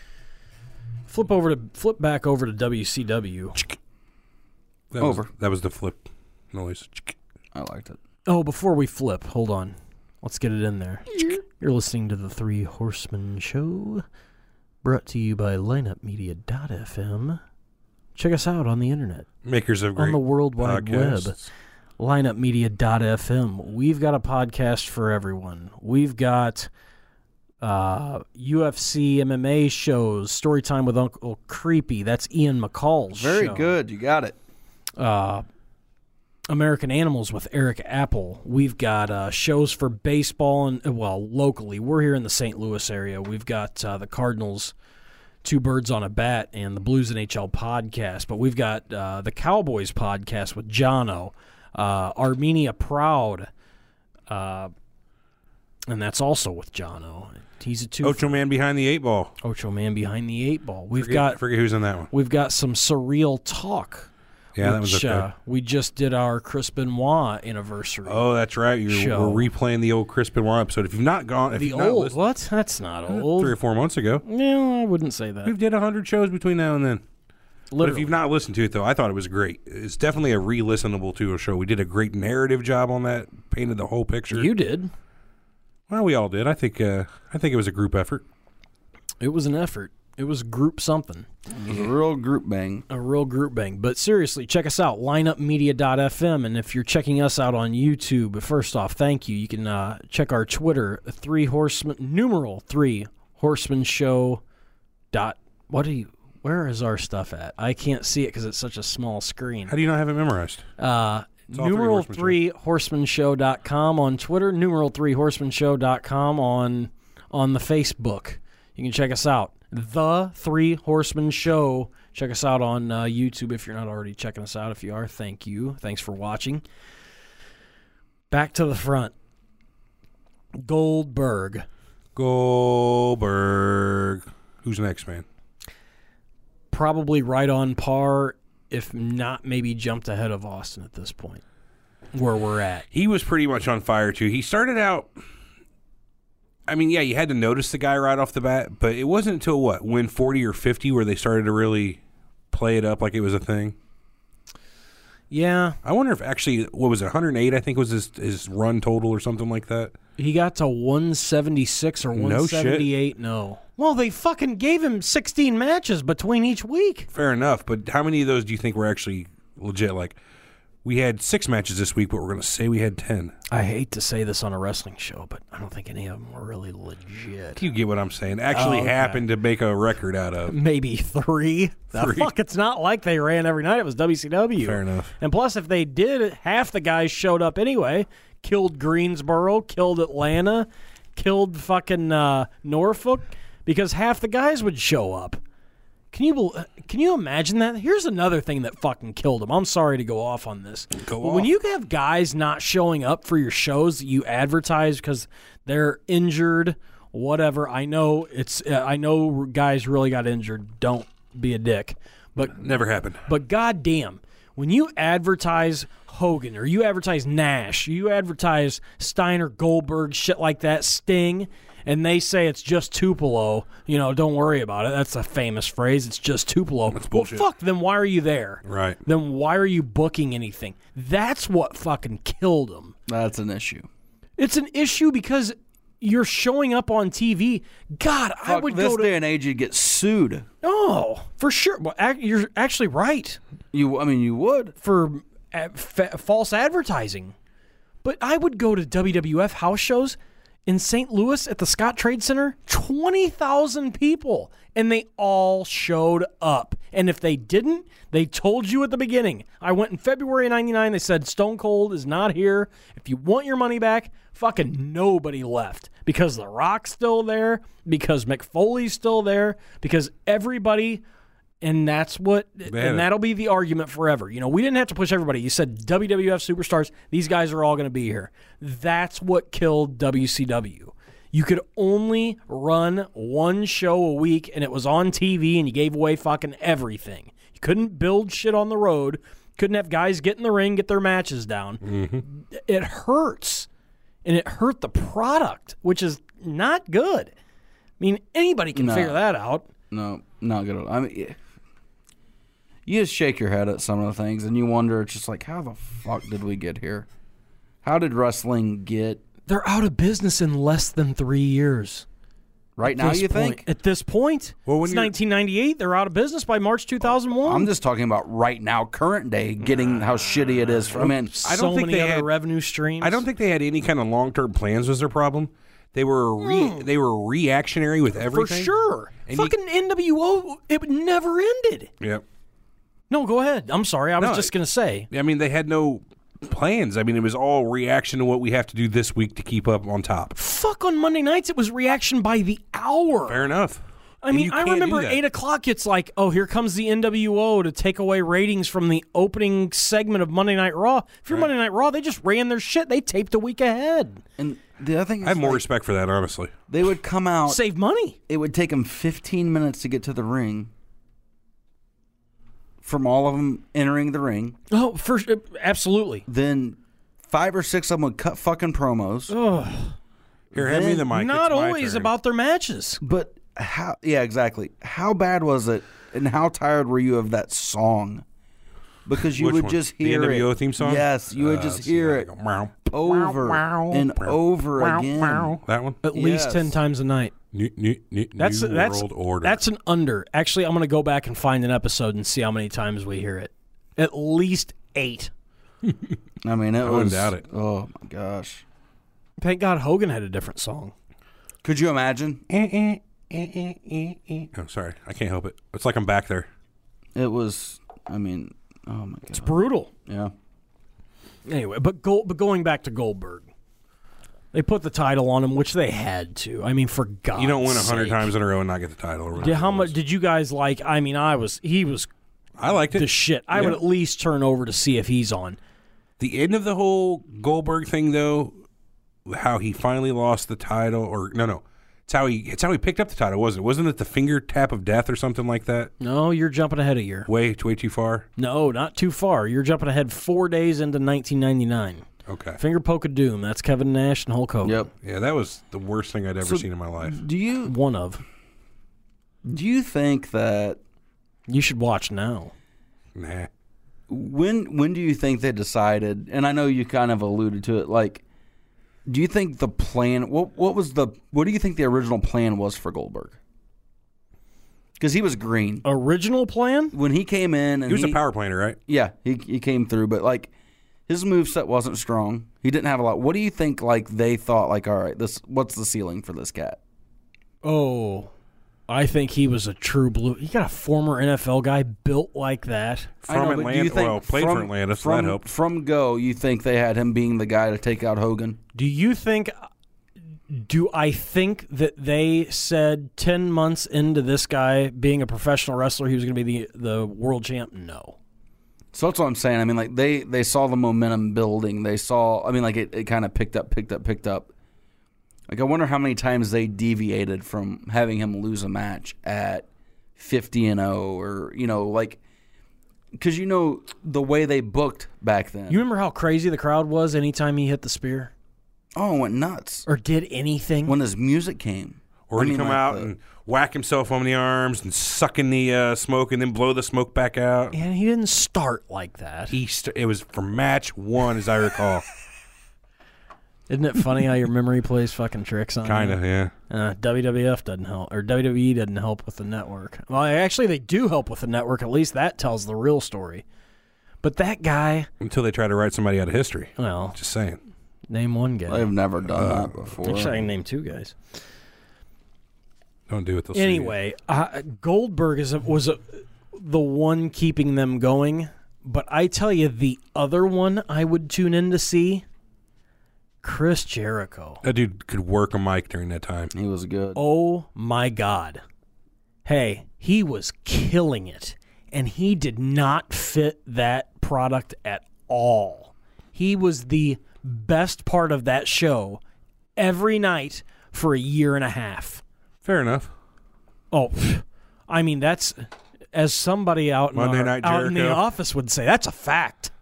Flip over to, flip back over to W C W. That Over. Was, that was the flip noise. I liked it. Oh, before we flip, hold on. Let's get it in there. You're listening to the Three Horsemen Show, brought to you by line up media dot f m. Check us out on the internet. Makers of great on the World Wide podcasts. Web. line up media dot f m. We've got a podcast for everyone. We've got uh, U F C M M A shows, Storytime with Uncle Creepy. That's Ian McCall's Very show. good. You got it. Uh, American Animals with Eric Apple. We've got uh, shows for baseball and, well, locally. We're here in the Saint Louis area. We've got uh, the Cardinals, Two Birds on a Bat, and the Blues N H L podcast. But we've got uh, the Cowboys podcast with Jono, uh, Armenia Proud, uh, and that's also with Jono. He's a two. Ocho Man Behind the Eight Ball. Ocho Man Behind the Eight Ball. We've Forget, got forget who's in that one. we've got some Surreal Talk. Yeah, that which, was okay. Uh, we just did our Chris Benoit anniversary. Oh, that's right. You're, show. we're replaying the old Chris Benoit episode. If you've not gone, if the you've not old listened, what? That's not old. three or four months ago, No, I wouldn't say that. we did a hundred shows between now and then. But Literally. if you've not listened to it, though, I thought it was great. It's definitely a re-listenable to a show. We did a great narrative job on that. Painted the whole picture. You did. Well, we all did. I think. Uh, I think it was a group effort. It was an effort. It was group something. It was a real group bang. A real group bang. But seriously, check us out, line up media dot f m. And if you're checking us out on YouTube, first off, thank you. You can uh, check our Twitter, Three Horsemen, numeral Three Horsemen Show. Dot. What do you? Where is our stuff at? I can't see it because it's such a small screen. How do you not have it memorized? Uh, all numeral Three three horseman show dot com on Twitter, numeral three horseman show dot com on on the Facebook. You can check us out. The Three Horsemen Show. Check us out on uh, YouTube if you're not already checking us out. If you are, thank you. Thanks for watching. Back to the front. Goldberg. Goldberg. Who's next, man? Probably right on par, if not maybe jumped ahead of Austin at this point, where we're at. He was pretty much on fire, too. He started out... I mean, yeah, you had to notice the guy right off the bat, but it wasn't until, what, win forty or fifty where they started to really play it up like it was a thing? Yeah. I wonder if actually, what was it, one hundred eight, I think was his, his run total or something like that? He got to one seventy-six or one seventy-eight. No. Well, they fucking gave him sixteen matches between each week. Fair enough, but how many of those do you think were actually legit? Like, we had six matches this week, but we're going to say we had ten. I hate to say this on a wrestling show, but I don't think any of them were really legit. You get what I'm saying? Actually Oh, okay. happened to make a record out of. Maybe three. The Three. fuck, it's not like they ran every night. It was W C W. Fair enough. And plus, if they did, half the guys showed up anyway. Killed Greensboro, killed Atlanta, killed fucking uh, Norfolk, because half the guys would show up. Can you bel- can you imagine that? Here's another thing that fucking killed them. I'm sorry to go off on this. Go but off. when you have guys not showing up for your shows that you advertise because they're injured, whatever. I know it's. Uh, I know guys really got injured. Don't be a dick. But Never happened. but goddamn, when you advertise Hogan or you advertise Nash, you advertise Steiner, Goldberg, shit like that, Sting, and they say it's just Tupelo, you know, don't worry about it. That's a famous phrase. It's just Tupelo. That's bullshit. Well, fuck, then why are you there? Right. Then why are you booking anything? That's what fucking killed them. That's an issue. It's an issue because you're showing up on T V. God, I Fuck, would this go to... day and age, you'd get sued. Oh, for sure. Well, ac- you're actually right. You, I mean, you would. for uh, fa- false advertising. But I would go to W W F house shows in Saint Louis at the Scott Trade Center, twenty thousand people, and they all showed up. And if they didn't, they told you at the beginning. I went in February of ninety-nine, they said Stone Cold is not here. If you want your money back, fucking nobody left. Because The Rock's still there, because McFoley's still there, because everybody... And that's what, Man. and that'll be the argument forever. You know, we didn't have to push everybody. You said W W F superstars, these guys are all going to be here. That's what killed W C W. You could only run one show a week, and it was on T V, and you gave away fucking everything. You couldn't build shit on the road. Couldn't have guys get in the ring, get their matches down. Mm-hmm. It hurts, and it hurt the product, which is not good. I mean, anybody can No. figure that out. No, not good at all. I mean, yeah. You just shake your head at some of the things, and you wonder, it's just like, how the fuck did we get here? How did wrestling get They're out of business in less than three years. right At now, this you point. think? At this point, Well, when it's you're- nineteen ninety-eight. They're out of business by March two thousand one. I'm just talking about right now, current day, getting how shitty it is. For, I mean, I so don't think many they other had- revenue streams. I don't think they had any kind of long-term plans was their problem. They were re- they were reactionary with for everything. sure. And you- Fucking N W O, it never ended. Yep. No, go ahead. I'm sorry. I was No, just gonna say. I mean, they had no plans. I mean, it was all reaction to what we have to do this week to keep up on top. Fuck, on Monday nights, it was reaction by the hour. Fair enough. I And mean, you I can't remember do that. eight o'clock. It's like, oh, here comes the N W O to take away ratings from the opening segment of Monday Night Raw. If you're Monday Night Raw, they just ran their shit. They taped a week ahead. and the other thing is, I have more like, respect for that, honestly. they would come out. Save money. It would take them fifteen minutes to get to the ring. From all of them entering the ring, Oh, for absolutely. then five or six of them would cut fucking promos. Here, hand me the mic. Not It's my always turn. about their matches. But how? Yeah, exactly. How bad was it, and how tired were you of that song? Because you Which would one? just The hear N W O it. theme song. Yes, you would Uh, just let's see, hear I it go, meow. over and over again. That one. At least Yes. ten times a night. New, new, new, That's new that's world order. that's an under. Actually, I'm going to go back and find an episode and see how many times we hear it. At least eight. I mean, it I was. wouldn't doubt it. Oh my gosh! Thank God Hogan had a different song. Could you imagine? oh, sorry, I can't help it. It's like I'm back there. It was. I mean, oh my god. It's brutal. Yeah. Anyway, but Gold, but going back to Goldberg, they put the title on him, which they had to. I mean, for God's You don't win a hundred sake. times in a row and not get the title. Or whatever Yeah, how it much was. did you guys like? I mean, I was he was I liked it. the shit. I would Yeah. at least turn over to see if he's on. The end of the whole Goldberg thing, though, how he finally lost the title, or no, no, it's how he it's how he picked up the title, wasn't it? Wasn't it the finger tap of death or something like that? No, you're jumping ahead a year. Way, way too far. No, not too far. You're jumping ahead four days into nineteen ninety-nine. Okay. Finger poke of doom. That's Kevin Nash and Hulk Hogan. Yep. Yeah, that was the worst thing I'd ever So- seen in my life. Do you One of. do you think that You should watch now. Nah. when when do you think they decided? And I know you kind of alluded to it. Like, do you think the plan? What what was the? What do you think the original plan was for Goldberg? Because he was green Original plan? when he came in, and He was a power planner, right? Yeah, he he came through, but like his moveset wasn't strong. He didn't have a lot. What do you think? Like they thought, like, all right, this what's the ceiling for this cat? Oh, I think he was a true blue. You got a former N F L guy built like that. I know, From but do you Atlanta, think well, played from, for Atlanta, so from, that helped. From go, you think they had him being the guy to take out Hogan? Do you think? Do I think that they said ten months into this guy being a professional wrestler, he was going to be the the world champ? No. So that's what I'm saying. I mean, like they, they saw the momentum building. They saw. I mean, like it, it kind of picked up, picked up, picked up. Like I wonder how many times they deviated from having him lose a match at fifty and oh, or you know, like because you know the way they booked back then. You remember how crazy the crowd was anytime he hit the spear oh, it went nuts or did anything? when his music came. Or I he'd mean, come like out the- and whack himself on the arms and suck in the uh, smoke and then blow the smoke back out. and he didn't start like that. He st- it was from match one, as I recall. Isn't it funny how your memory plays fucking tricks on you? Kind of, yeah. Uh, W W F doesn't help, or W W E doesn't help with the network. Well, actually, they do help with the network. At least that tells the real story. But that guy, Until they try to write somebody out of history. well, Just saying. name one guy. I've never done that before. Actually, I can name two guys. Don't do it. They'll sue you. Anyway, uh, Goldberg is a, was a, the one keeping them going. But I tell you, the other one I would tune in to see, Chris Jericho. That dude could work a mic during that time. He was good. Oh my God. Hey, he was killing it. And he did not fit that product at all. He was the best part of that show every night, for a year and a half. Fair enough. Oh, I mean, that's, as somebody out in, Monday our, Night out in the Jericho. office would say, that's a fact.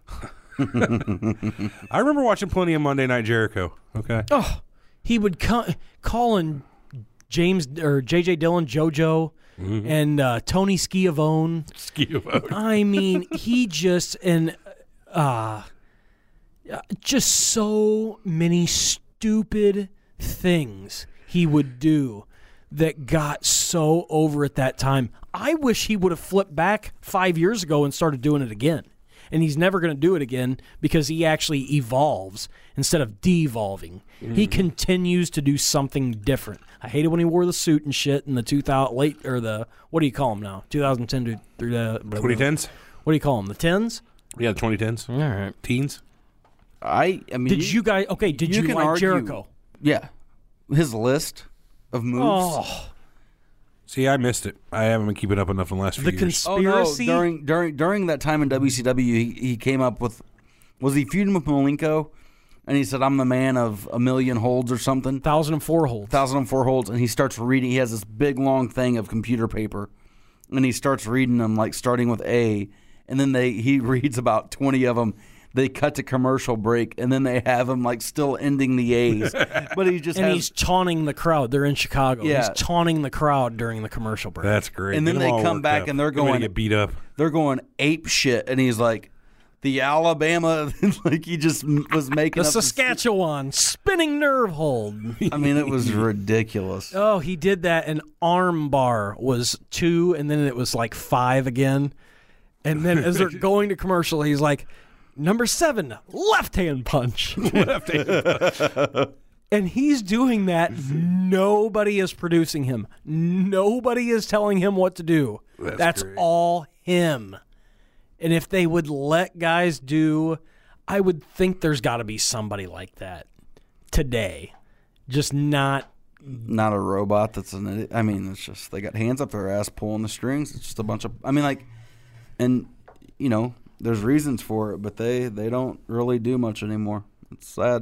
I remember watching plenty of Monday Night Jericho. Okay. Oh, he would co- call in James or J J Dillon, JoJo, Mm-hmm. and uh, Tony Schiavone. Schiavone. I mean, he just and uh, just so many stupid things he would do that got so over at that time. I wish he would have flipped back five years ago and started doing it again. And he's never going to do it again because he actually evolves instead of devolving. Mm-hmm. He continues to do something different. I hated when he wore the suit and shit in the two thousand late or the what do you call them now? twenty ten to through the twenty tens. What do you call them? The tens? Yeah, the twenty tens. All right. Teens. I, I mean, Did you guys? Okay. Did you, can like argue- Jericho? Yeah, his list of moves. Oh, See, I missed it. I haven't been keeping up enough in the last few the years. conspiracy. Oh no! During during during that time in W C W, he, he came up with was he feuding with Malenko, and he said, "I'm the man of a million holds or something, thousand and four holds. thousand and four holds." And he starts reading. He has this big long thing of computer paper, and he starts reading them like starting with A, and then they he reads about twenty of them. They cut to commercial break, and then they have him like still ending the A's, but he just and has, he's taunting the crowd. They're in Chicago. Yeah. He's taunting the crowd during the commercial break. That's great. And then Get them they all come worked back up. and they're Everybody going- get beat up. they're going ape shit, and he's like, the Alabama, like he just was making the up this- Saskatchewan spinning nerve hold. I mean, it was ridiculous. Oh, he did that. An arm bar was two, and then it was like five again. And then as they're going to commercial, he's like, number seven, left hand punch. Left hand. And he's doing that. Nobody is producing him. Nobody is telling him what to do. That's That's great. all him. And if they would let guys do, I would think there's got to be somebody like that today. Just not. Not a robot that's an idiot. I mean, it's just they got hands up their ass pulling the strings. It's just a bunch of. I mean, like, and you know, there's reasons for it, but they they don't really do much anymore. It's sad.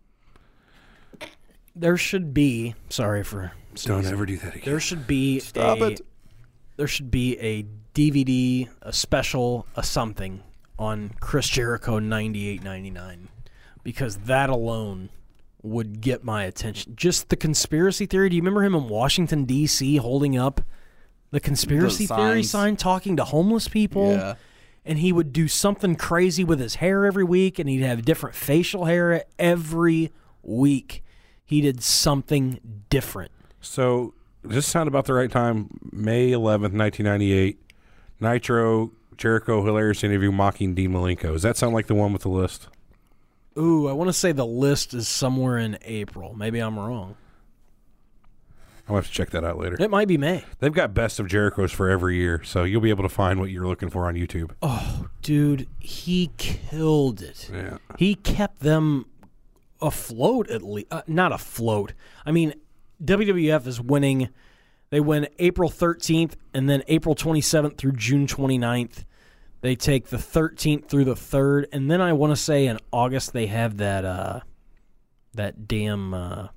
There should be. Sorry for. Don't ever do that again. There should be Stop a, it. There should be a D V D, a special, a something on Chris Jericho ninety-eight ninety-nine, because that alone would get my attention. Just the conspiracy theory. Do you remember him in Washington D C holding up the conspiracy The theory signs. sign, talking to homeless people? Yeah. And he would do something crazy with his hair every week, and he'd have different facial hair every week. He did something different. So, does this sound about the right time? May eleventh, nineteen ninety-eight. Nitro, Jericho, hilarious interview mocking Dean Malenko. Does that sound like the one with the list? Ooh, I want to say the list is somewhere in April. Maybe I'm wrong. I'll have to check that out later. It might be May. They've got best of Jericho's for every year, so you'll be able to find what you're looking for on YouTube. Oh, dude, he killed it. Yeah. He kept them afloat at least. Uh, not afloat. I mean, W W F is winning. They win April thirteenth and then April twenty-seventh through June twenty-ninth. They take the thirteenth through the third, and then I want to say in August they have that uh, that damn. Uh,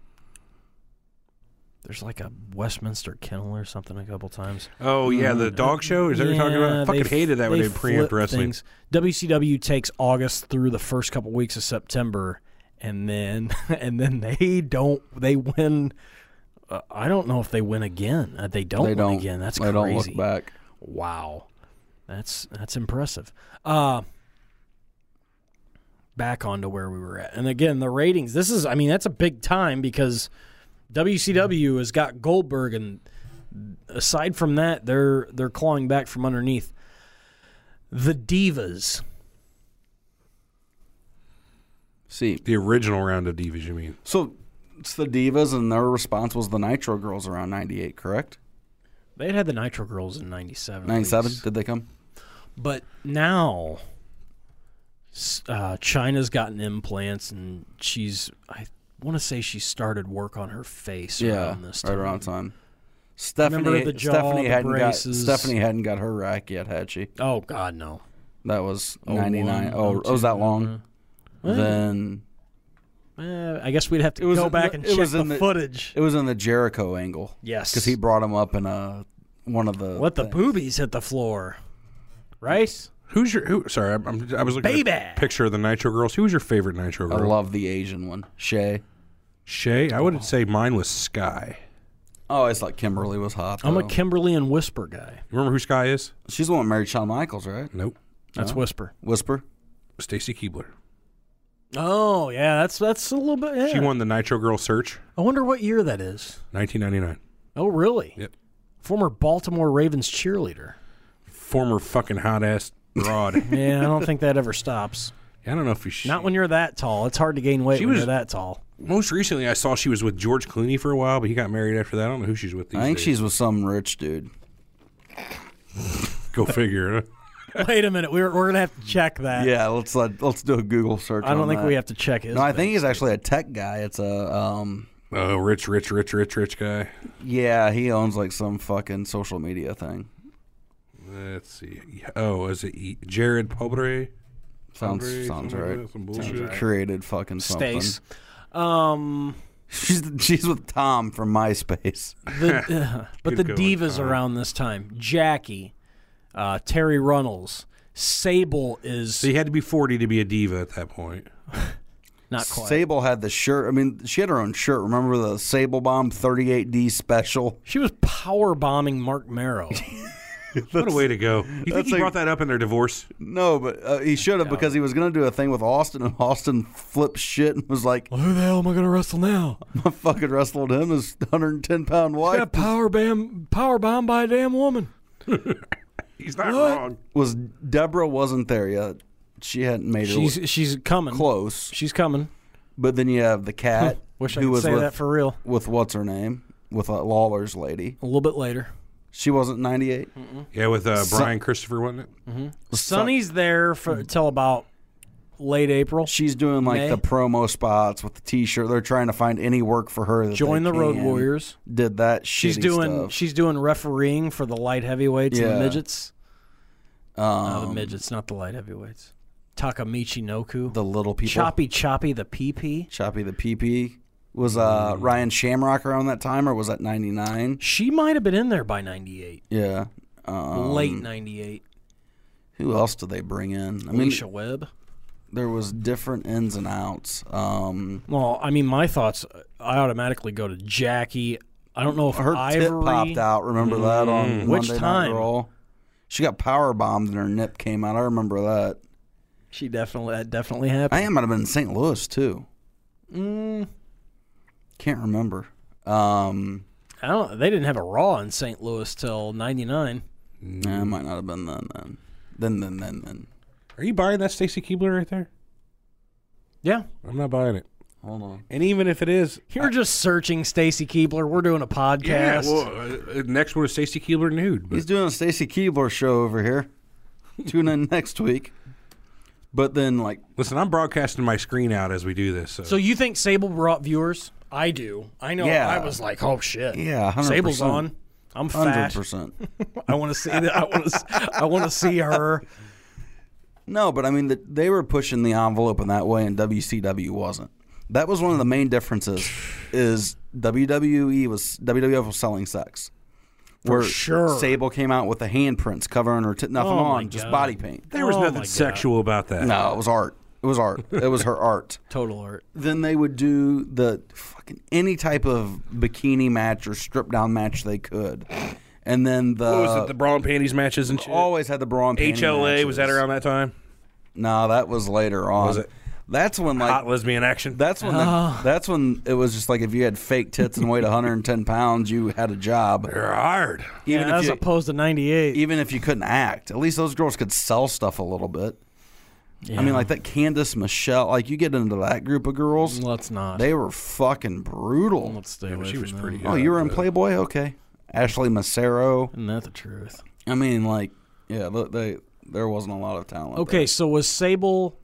there's like a Westminster Kennel or something a couple times. Oh, yeah, the dog show? Is that what you're talking about? I Yeah, fucking they- hated that when they pre-amp flip wrestling. things. W C W takes August through the first couple weeks of September, and then and then they don't. They win. Uh, I don't know if they win again. Uh, they don't They win don't again. That's They crazy. don't look back. Wow, that's that's impressive. Uh, back onto where we were at, and again the ratings. This is, I mean, that's a big time because W C W has got Goldberg, and aside from that, they're they're clawing back from underneath. The Divas. See, The original round of Divas, you mean? so it's the Divas, and their response was the Nitro Girls around ninety-eight, correct? They had had the Nitro Girls in ninety-seven. ninety-seven, please. did they come? But now, s- uh, Chyna's gotten implants, and she's, I want to say she started work on her face Yeah, around this right time. around time. Stephanie, Remember the jaw, Stephanie the hadn't braces. got Stephanie hadn't got her rack yet, had she? Oh, God, no. That was Oh, ninety-nine. one, Oh, oh, oh, was that two, long? uh, Then Eh, I guess we'd have to It was go in back the- and it check was the, in the- footage. It was in the Jericho angle. Yes. Because he brought him up in a, one of the. Let the things. boobies hit the floor. Right? Who's your who? Sorry, I'm, I'm, I was looking Baby. at a picture of the Nitro Girls. Who was your favorite Nitro I Girl? love the Asian one. Shay. Shay. I would say mine was Sky. Oh, it's like Kimberly was hot. I'm a though. Kimberly and Whisper guy. Remember who Sky is? She's the one that married Shawn Michaels, right? Nope. That's Whisper. Whisper. Stacy Keibler. Oh, yeah, that's that's a little bit. Yeah. She won the Nitro Girl search, I wonder what year that is. nineteen ninety-nine. Oh, really? Yep. Former Baltimore Ravens cheerleader. Former fucking hot ass broad. Yeah, I don't think that ever stops. I don't know if you. She, Not when you're that tall. It's hard to gain weight She when was- you're that tall. Most recently, I saw she was with George Clooney for a while, but he got married after that. I don't know who she's with these I think days. she's with some rich dude. Go figure. Huh? Wait a minute. We're we're gonna have to check that. Yeah, let's let, let's do a Google search. I don't on think that. we have to check his. No, I think base. he's actually a tech guy. It's a um. Oh, rich, rich, rich, rich, rich guy. Yeah, he owns like some fucking social media thing. Let's see. Oh, is it E- Jared Pobre? Sounds Pobre, sounds something like right. that, some Sounds bullshit. right. Created fucking something. Stace. Um, She's she's with Tom from MySpace. the, uh, but the Good going, divas Tom. around this time: Jackie, uh, Terry Runnels, Sable is So you had to be forty to be a diva at that point. not quite. Sable had the shirt. I mean, she had her own shirt. Remember the Sable Bomb thirty-eight D special? She was power bombing Mark Marrow. What a way to go. You think that's he like- brought that up in their divorce? No, but uh, he should have because he was going to do a thing with Austin, and Austin flipped shit and was like, Who the hell am I gonna wrestle now? I fucking wrestled him, his one hundred ten pound wife. Got power bam, power bombed by a damn woman. He's not What? wrong. Was Deborah wasn't there yet. She hadn't made her She's she's coming. close. She's coming. But then you have the cat Wish I who could was say with, that for real. with what's her name? With uh, Lawler's lady. A little bit later. She wasn't ninety-eight. Yeah, with uh, Son- Brian Christopher, wasn't it? Sonny's there for till about late April. She's doing like May? the promo spots with the T-shirt. They're trying to find any work for her. That Join they the Road can. Warriors. Did that? She's shitty doing stuff. she's doing refereeing for the light heavyweights and Yeah. the midgets. Uh, the um, midgets, not the light heavyweights. Takamichi Noku. the little people. Choppy Choppy the P P. Choppy the P P. Was uh, Ryan Shamrock around that time, or was that ninety-nine? She might have been in there by ninety-eight. Yeah. Um, Late ninety-eight. Who else did they bring in? I mean, Alicia Webb. there was different ins and outs. Um, Well, I mean, my thoughts, I automatically go to Jackie. I don't know if her Ivory. tip popped out. Remember that on Which Monday time? Night Raw? She got power bombed and her nip came out. I remember that. She definitely, that definitely happened. I think it might have been in Saint Louis too. Mm, Can't remember. Um, I don't. They didn't have a Raw in Saint Louis till ninety-nine. nah, it might not have been then. Then, then, then, then. then. Are you buying that Stacy Keibler right there? Yeah, I'm not buying it. Hold on. And even if it is, you're just searching Stacy Keibler. We're doing a podcast. yeah. Well, uh, next one is Stacy Keibler nude. But He's doing a Stacy Keibler show over here. Tune in next week. But then, like, listen, I'm broadcasting my screen out as we do this. So, So you think Sable brought viewers? I do. I know. Yeah. I was like, oh shit. yeah, one hundred Sable's percent. on. I'm Hundred fat. percent. I want to see that. I want to. I want to see her. No, but I mean, the, they were pushing the envelope in that way, and W C W wasn't. That was one of the main differences. Is W W E was W W F was selling sex. For Where sure. Sable came out with the handprints covering her, t- nothing Oh, my on, just God. body paint. there was Oh my nothing God. sexual about that. No, it was art. It was art. It was her art. Total art. Then they would do the fucking any type of bikini match or strip down match they could, and then the What was it? The bra and panties matches and shit. always had the bra and panty H L A was that matches. around that time? No, that was later on. Was it? That's when like Hot lesbian action. that's when the, that's when it was just like if you had fake tits and weighed one hundred ten pounds, you had a job. They're hard. Even yeah, if as you opposed to ninety-eight. even if you couldn't act, at least those girls could sell stuff a little bit. Yeah. I mean, like that Candice Michelle, like you get into that group of girls, Let's not. they were fucking brutal. Let's stay Yeah, away but she from was them. pretty good. Oh, you were in but- Playboy? Okay. Ashley Macero. Isn't that the truth? I mean, like, yeah, th- they there wasn't a lot of talent. Okay, there. so was Sable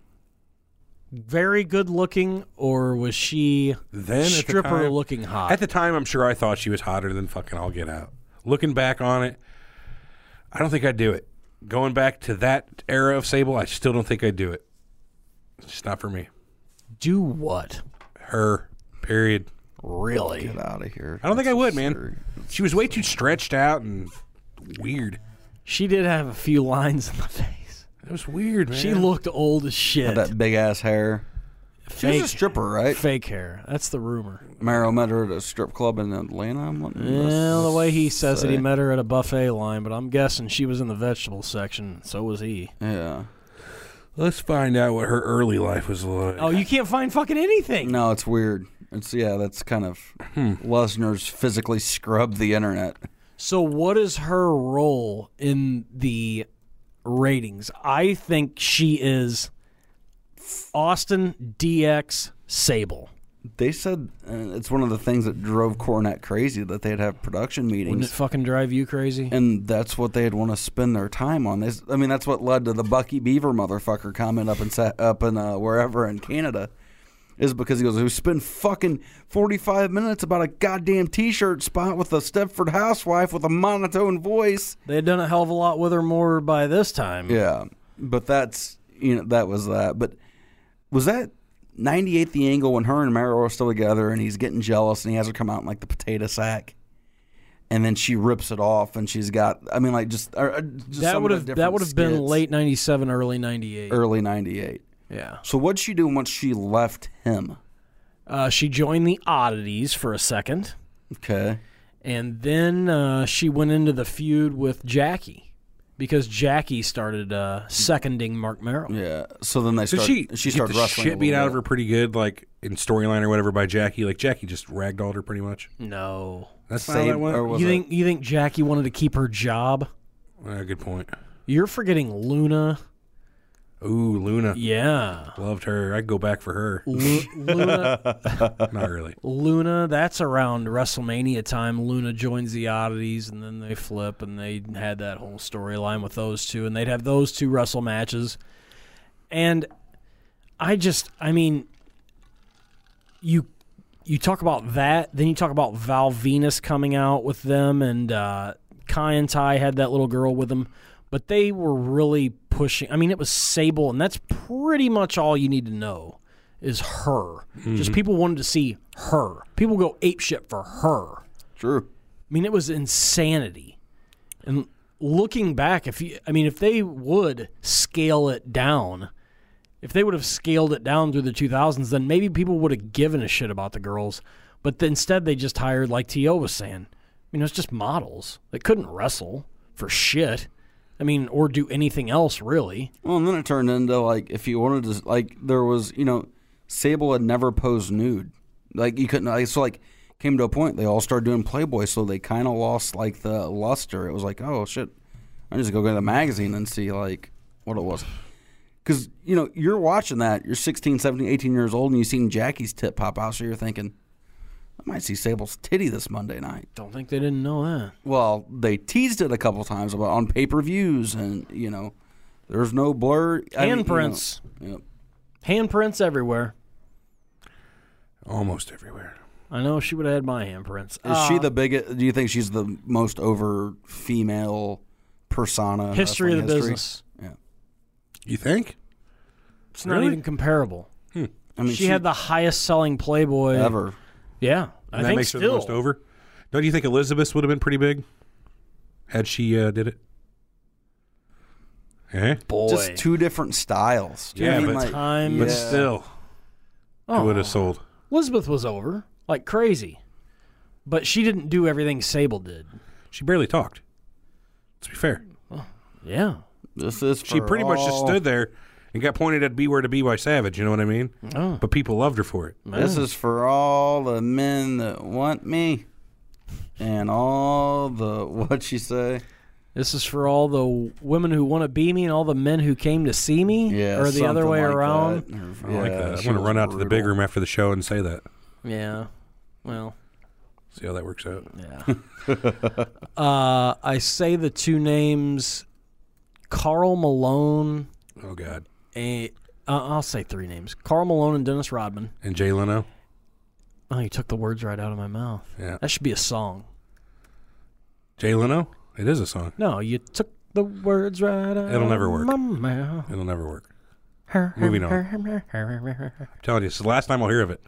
very good looking, or was she Then at the stripper time- looking hot? At the time, I'm sure I thought she was hotter than fucking I'll Get Out. Looking back on it, I don't think I'd do it. Going back to that era of Sable, I still don't think I'd do it. It's just not for me. Do what? Her. Period. Really? Get out of here. I don't think I would, man. absurd. She was way too stretched out and weird. She did have a few lines in the face. It was weird, man. She looked old as shit. Had that big ass hair. She was Fake- a stripper, right? Fake hair. That's the rumor. Mario met her at a strip club in Atlanta. I'm wanting to Well, the way he says that he say. met her at a buffet line, but I'm guessing she was in the vegetable section. So was he. Yeah. Let's find out what her early life was like. Oh, you can't find fucking anything. No, it's weird. It's yeah, that's kind of Hmm. Lesnar's physically scrubbed the internet. So what is her role in the ratings? I think she is Austin D X Sable. They said uh, it's one of the things that drove Cornette crazy that they'd have production Wouldn't it meetings, fucking drive you crazy? and that's what they'd want to spend their time on. This, I mean, that's what led to the Bucky Beaver motherfucker comment up in Sa- up in uh, wherever in Canada, is because he goes, "We spend fucking forty-five minutes about a goddamn T-shirt spot with a Stepford housewife with a monotone voice." They had done a hell of a lot with her more by this time. Yeah, but that's you know that was that. But was that ninety-eight the angle when her and Meryl are still together and he's getting jealous and he has her come out in like the potato sack, and then she rips it off and she's got I mean like just, or, uh, just that some would of have the that would have different been skits. late ninety-seven, early ninety-eight. early ninety-eight. Yeah. So what'd she do once she left him? Uh, she joined the Oddities for a second, Okay. and then uh, she went into the feud with Jackie because Jackie started uh, seconding Mark Merrill. Yeah. So then they So start, she, she get started the wrestling. shit a beat little out of bit. her pretty good, like in storyline or whatever by Jackie. Like Jackie just ragdolled her pretty much. No. That's not Save- how that went. or was You it- think you think Jackie wanted to keep her job? Uh, good point. You're forgetting Luna. Ooh, Luna. Yeah. Loved her. I'd go back for her. Lu- Luna Not really. Luna, that's around WrestleMania time. Luna joins the Oddities, and then they flip, and they had that whole storyline with those two, and they'd have those two wrestle matches. And I just, I mean, you you talk about that, then you talk about Val Venus coming out with them, and uh, Kai and Tai had that little girl with them, but they were really pushing. I mean, it was Sable, and that's pretty much all you need to know is her. Just people wanted to see her. People go apeshit for her. True. I mean, it was insanity. And looking back, if you, I mean, if they would scale it down, if they would have scaled it down through the two thousands, then maybe people would have given a shit about the girls. But then instead, they just hired, like T O was saying, I mean, it was just models. They couldn't wrestle for shit. I mean, or do anything else, really. Well, and then it turned into like if you wanted to, like there was, you know, Sable had never posed nude. Like you couldn't. Like, so like came to a point they all started doing Playboy, so they kind of lost like the luster. It was like, oh shit, I just go get the magazine and see like what it was. Because you know you're watching that, you're sixteen, seventeen, eighteen years old, and you've seen Jackie's tit pop out, so you're thinking, I might see Sable's titty this Monday night. Don't think they didn't know that. Well, they teased it a couple times about on pay per views, and you know, there's no blur. I mean, you know, Handprints. yep. Handprints everywhere. Almost everywhere. I know she would have had my handprints. Is she Uh, the biggest? Do you think she's the most over female persona? in history of the wrestling history? business? Yeah, You think? It's not Really? even comparable. I mean, she, had the highest selling Playboy ever. Yeah, I And that think makes her still. the most over. Don't you think Elizabeth would have been pretty big had she uh, did it? Eh? Boy, Just two different styles. Do you Yeah, know what I but- mean? Like, times. But yeah. still, Oh, it would have sold. Elizabeth was over like crazy, but she didn't do everything Sable did. She barely talked. Let's be fair. Yeah. This is She for pretty much just all- stood there and got pointed at Beware to Be by Savage. You know what I mean? Oh, But people loved her for it. This is for all the men that want me, and all the what she say? this is for all the women who want to be me and all the men who came to see me, Yeah, or the other something way like around. that. I like that. she I'm going to was run out to the big brutal. room after the show and say that. Yeah. Well, See how that works out. yeah. uh, I say the two names, Carl Malone. Oh, God. And, uh, I'll say three names: Carl Malone and Dennis Rodman. And Jay Leno? Oh, you took the words right out of my mouth. Yeah. That should be a song. Jay Leno? It is a song. No, you took the words right out It'll never of work. my mouth. It'll never work. Moving on. I'm telling you, it's the last time I'll hear of it.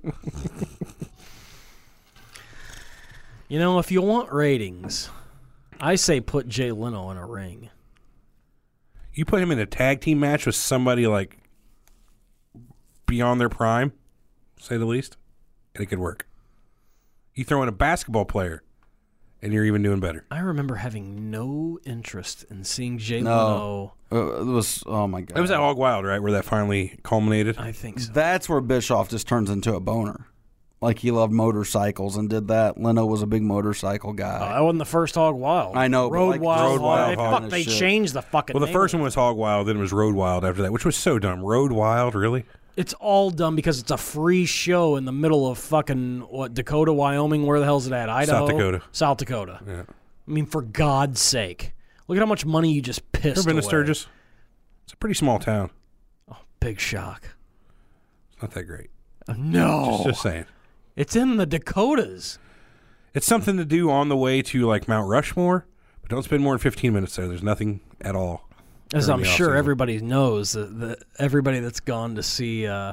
You know, if you want ratings, I say put Jay Leno in a ring. You put him in a tag team match with somebody like beyond their prime, say the least, and it could work. You throw in a basketball player, and you're even doing better. I remember having no interest in seeing Jay No. Uh, it was, oh my God. It was at Hog Wild, right, where that finally culminated? Leno. I think so. That's where Bischoff just turns into a boner. Like he loved motorcycles and did that. Leno was a big motorcycle guy. Uh, that wasn't the first Hog Wild. I know, but Road like Wild. Road Wild They, Hog fuck, they shit. changed the fucking Well, the name first of one was Hog Wild, then it was Road Wild after that, which was so dumb. Road Wild, really? it. It's all dumb because it's a free show in the middle of fucking, what, Dakota, Wyoming? Where the hell's it at? Idaho? South Dakota. South Dakota. Yeah. I mean, for God's sake. Look at how much money you just pissed Ever been away. to Sturgis? It's a pretty small town. Oh, big shock. It's not that great. No. Just, just saying. It's in the Dakotas. It's something to do on the way to like Mount Rushmore, but don't spend more than fifteen minutes there. There's nothing at all. As during I'm the sure off-season. everybody knows, that, that everybody that's gone to see uh,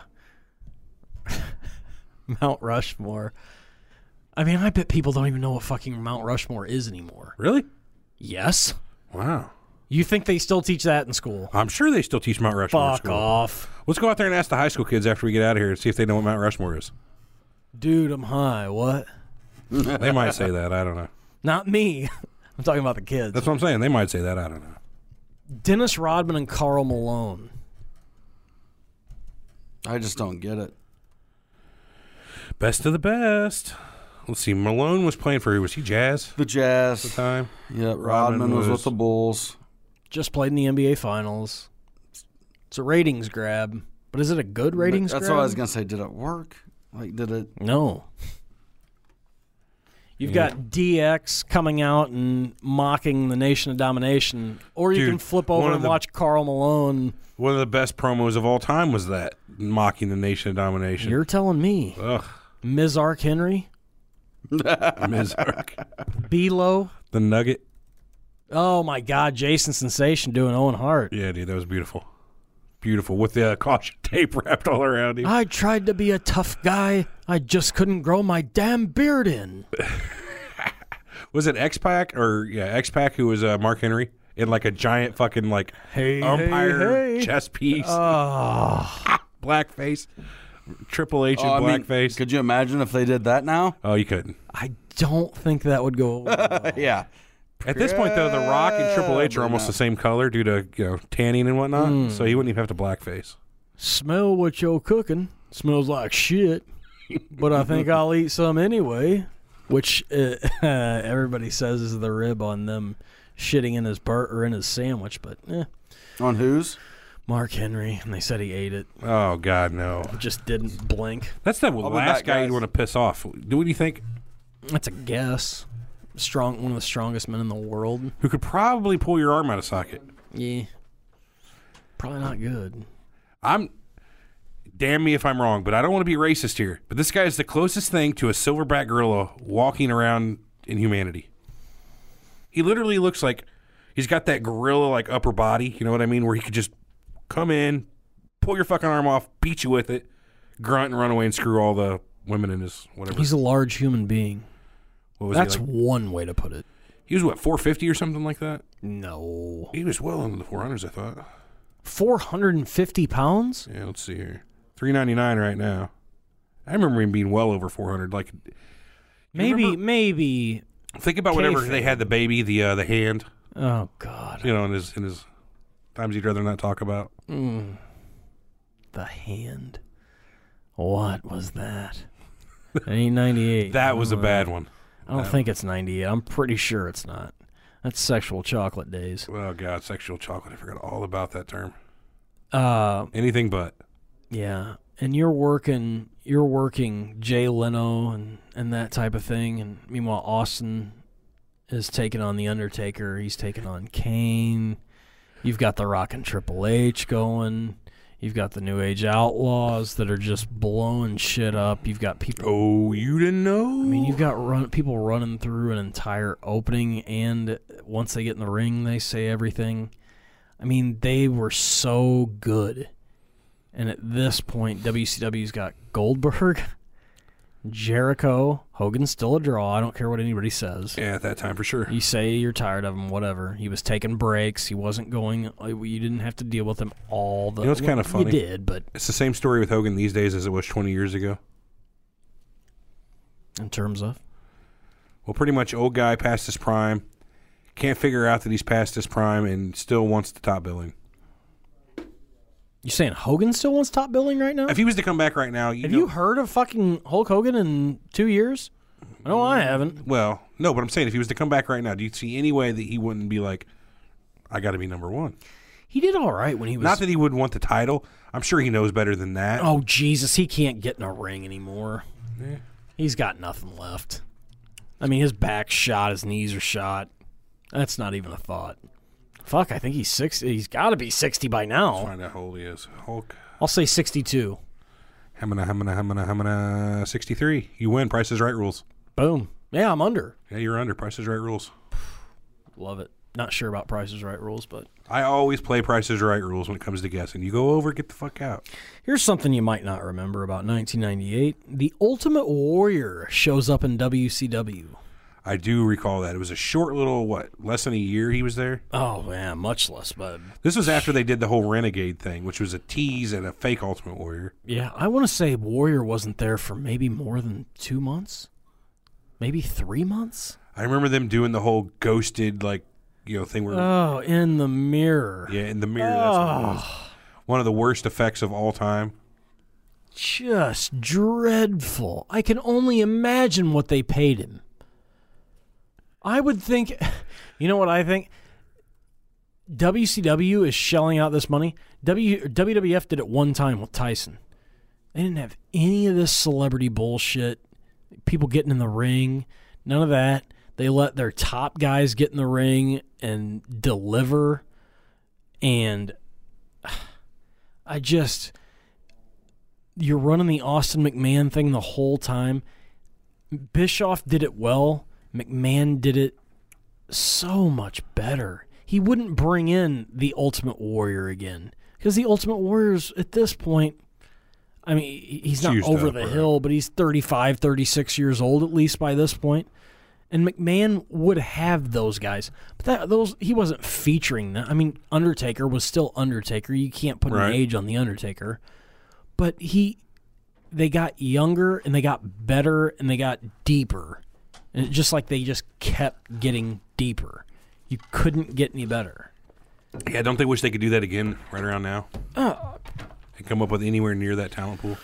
Mount Rushmore. I mean, I bet people don't even know what fucking Mount Rushmore is anymore. Really? Yes? Wow. You think they still teach that in school? I'm sure they still teach Mount Rushmore in Fuck school. off. Let's go out there and ask the high school kids after we get out of here and see if they know what Mount Rushmore is. Dude, I'm high. What? They might say that. I don't know. Not me. I'm talking about the kids. That's what I'm saying. They might say that. I don't know. Dennis Rodman and Karl Malone. I just don't get it. Best of the best. Let's see. Malone was playing for who? Was he Jazz The Jazz. at the time? Yeah, Rodman Rodman was, was- with the Bulls. Just played in the N B A Finals. It's a ratings grab. But is it a good ratings That's grab? what I was going to say. Did it work? Like, did it? No. You've Yeah. got D X coming out and mocking the Nation of Domination, or you Dude, can flip one over of and the- watch Karl Malone. One of the best promos of all time was that, mocking the Nation of Domination. You're telling me. Ugh. Miz Ark Henry? Miz Ark. B-Lo? The Nugget. Oh, my God. Jason Sensation doing Owen Hart. Yeah, dude, that was beautiful. Beautiful. With the uh, caution tape wrapped all around him. I tried to be a tough guy. I just couldn't grow my damn beard in. Was it X-Pac? Or, yeah, X-Pac who was uh, Mark Henry in like a giant fucking like Hey, umpire hey, hey. chess piece. Oh. Blackface. Triple H in Oh, I mean, blackface. could you imagine if they did that now? Oh, you couldn't. I don't think that would go over well. Yeah. At this point, though, The Rock and Triple H are Probably almost not. the same color due to you know tanning and whatnot, Hmm. so he wouldn't even have to blackface. Smell what you're cooking. Smells like shit. But I think I'll eat some anyway. Which uh, everybody says is the rib on them shitting in his bur- or in his sandwich. But eh. On whose? Mark Henry, and they said he ate it. Oh God, no! Just didn't blink. That's the be last back, guy guys. you'd want to piss off. Do what do you think? That's a guess. Strong, one of the strongest men in the world. Who could probably pull your arm out of socket? Yeah. Probably not good. I'm. Damn me if I'm wrong, but I don't want to be racist here. But this guy is the closest thing to a silverback gorilla walking around in humanity. He literally looks like he's got that gorilla like upper body. You know what I mean? Where he could just come in, pull your fucking arm off, beat you with it, grunt and run away and screw all the women in his whatever. He's a large human being. What was That's he like? one way to put it. He was what, four fifty or something like that? No. He was well into the four hundreds, I thought. four hundred fifty pounds? Yeah, let's see here. three ninety-nine right now. I remember him being well over four hundred. Like, Maybe, remember- maybe. think about whenever Kayfabe. they had the baby, the uh, the hand, Oh, God. you know, in his in his times he'd rather not talk about. Mm. The hand. What was that? Ain't ninety-eight. That was a bad one. I don't that- think it's ninety-eight. I'm pretty sure it's not. That's sexual chocolate days. Oh God, sexual chocolate. I forgot all about that term. Uh, Anything but. yeah. And you're working, you're working Jay Leno and, and that type of thing. And meanwhile, Austin is taking on The Undertaker. He's taking on Kane. You've got The Rock and Triple H going. You've got the New Age Outlaws that are just blowing shit up. You've got people. Oh, you didn't know? I mean, you've got run, people running through an entire opening, and once they get in the ring, they say everything. I mean, they were so good And at this point, W C W's got Goldberg, Jericho, Hogan's still a draw. I don't care what anybody says. Yeah, at that time for sure. You say you're tired of him, whatever. He was taking breaks. He wasn't going. You didn't have to deal with him all the. You know, it's kind of funny. You did, but it's the same story with Hogan these days as it was twenty years ago. In terms of, well, pretty much old guy past his prime, can't figure out that he's past his prime, and still wants the top billing. You saying Hogan still wants top billing right now? If he was to come back right now, you have know, you heard of fucking Hulk Hogan in two years? No, I haven't. Well, no, but I'm saying if he was to come back right now, do you see any way that he wouldn't be like, I got to be number one? He did all right when he was. Not that he wouldn't want the title. I'm sure he knows better than that. Oh, Jesus. He can't get in a ring anymore. Yeah. He's got nothing left. I mean, his back's shot. His knees are shot. That's not even a thought. Fuck, I think he's sixty. He's got to be sixty by now. Let's find out how old he is. Hulk. I'll say sixty-two. Hamana, hamana, hamana, hamana, sixty-three. You win. Price is Right rules. Boom. Yeah, I'm under. Yeah, you're under. Price is Right rules. Love it. Not sure about Price is Right rules, but I always play Price is Right rules when it comes to guessing. You go over, get the fuck out. Here's something you might not remember about nineteen ninety-eight. The Ultimate Warrior shows up in W C W. I do recall that. It was a short little, what, less than a year he was there? Oh, man, much less, bud. This was after they did the whole Renegade thing, which was a tease and a fake Ultimate Warrior. Yeah, I want to say Warrior wasn't there for maybe more than two months? Maybe three months? I remember them doing the whole ghosted, like, you know, thing where... Oh, in the mirror. Yeah, in the mirror. That's what it was. One of the worst effects of all time. Just dreadful. I can only imagine what they paid him. I would think, you know what I think? W C W is shelling out this money. W, W W F did it one time with Tyson. They didn't have any of this celebrity bullshit, people getting in the ring, none of that. They let their top guys get in the ring and deliver. And I just, you're running the Austin McMahon thing the whole time. Bischoff did it well. McMahon did it so much better. He wouldn't bring in the Ultimate Warrior again because the Ultimate Warrior's at this point, I mean, he's not over the hill, but he's thirty-five, thirty-six years old at least by this point. And McMahon would have those guys, but that those he wasn't featuring them. I mean, Undertaker was still Undertaker. You can't put right. an age on the Undertaker, but he, they got younger and they got better and they got deeper. And just like they just kept getting deeper. You couldn't get any better. Yeah, don't they wish they could do that again right around now? Uh, and come up with anywhere near that talent pool?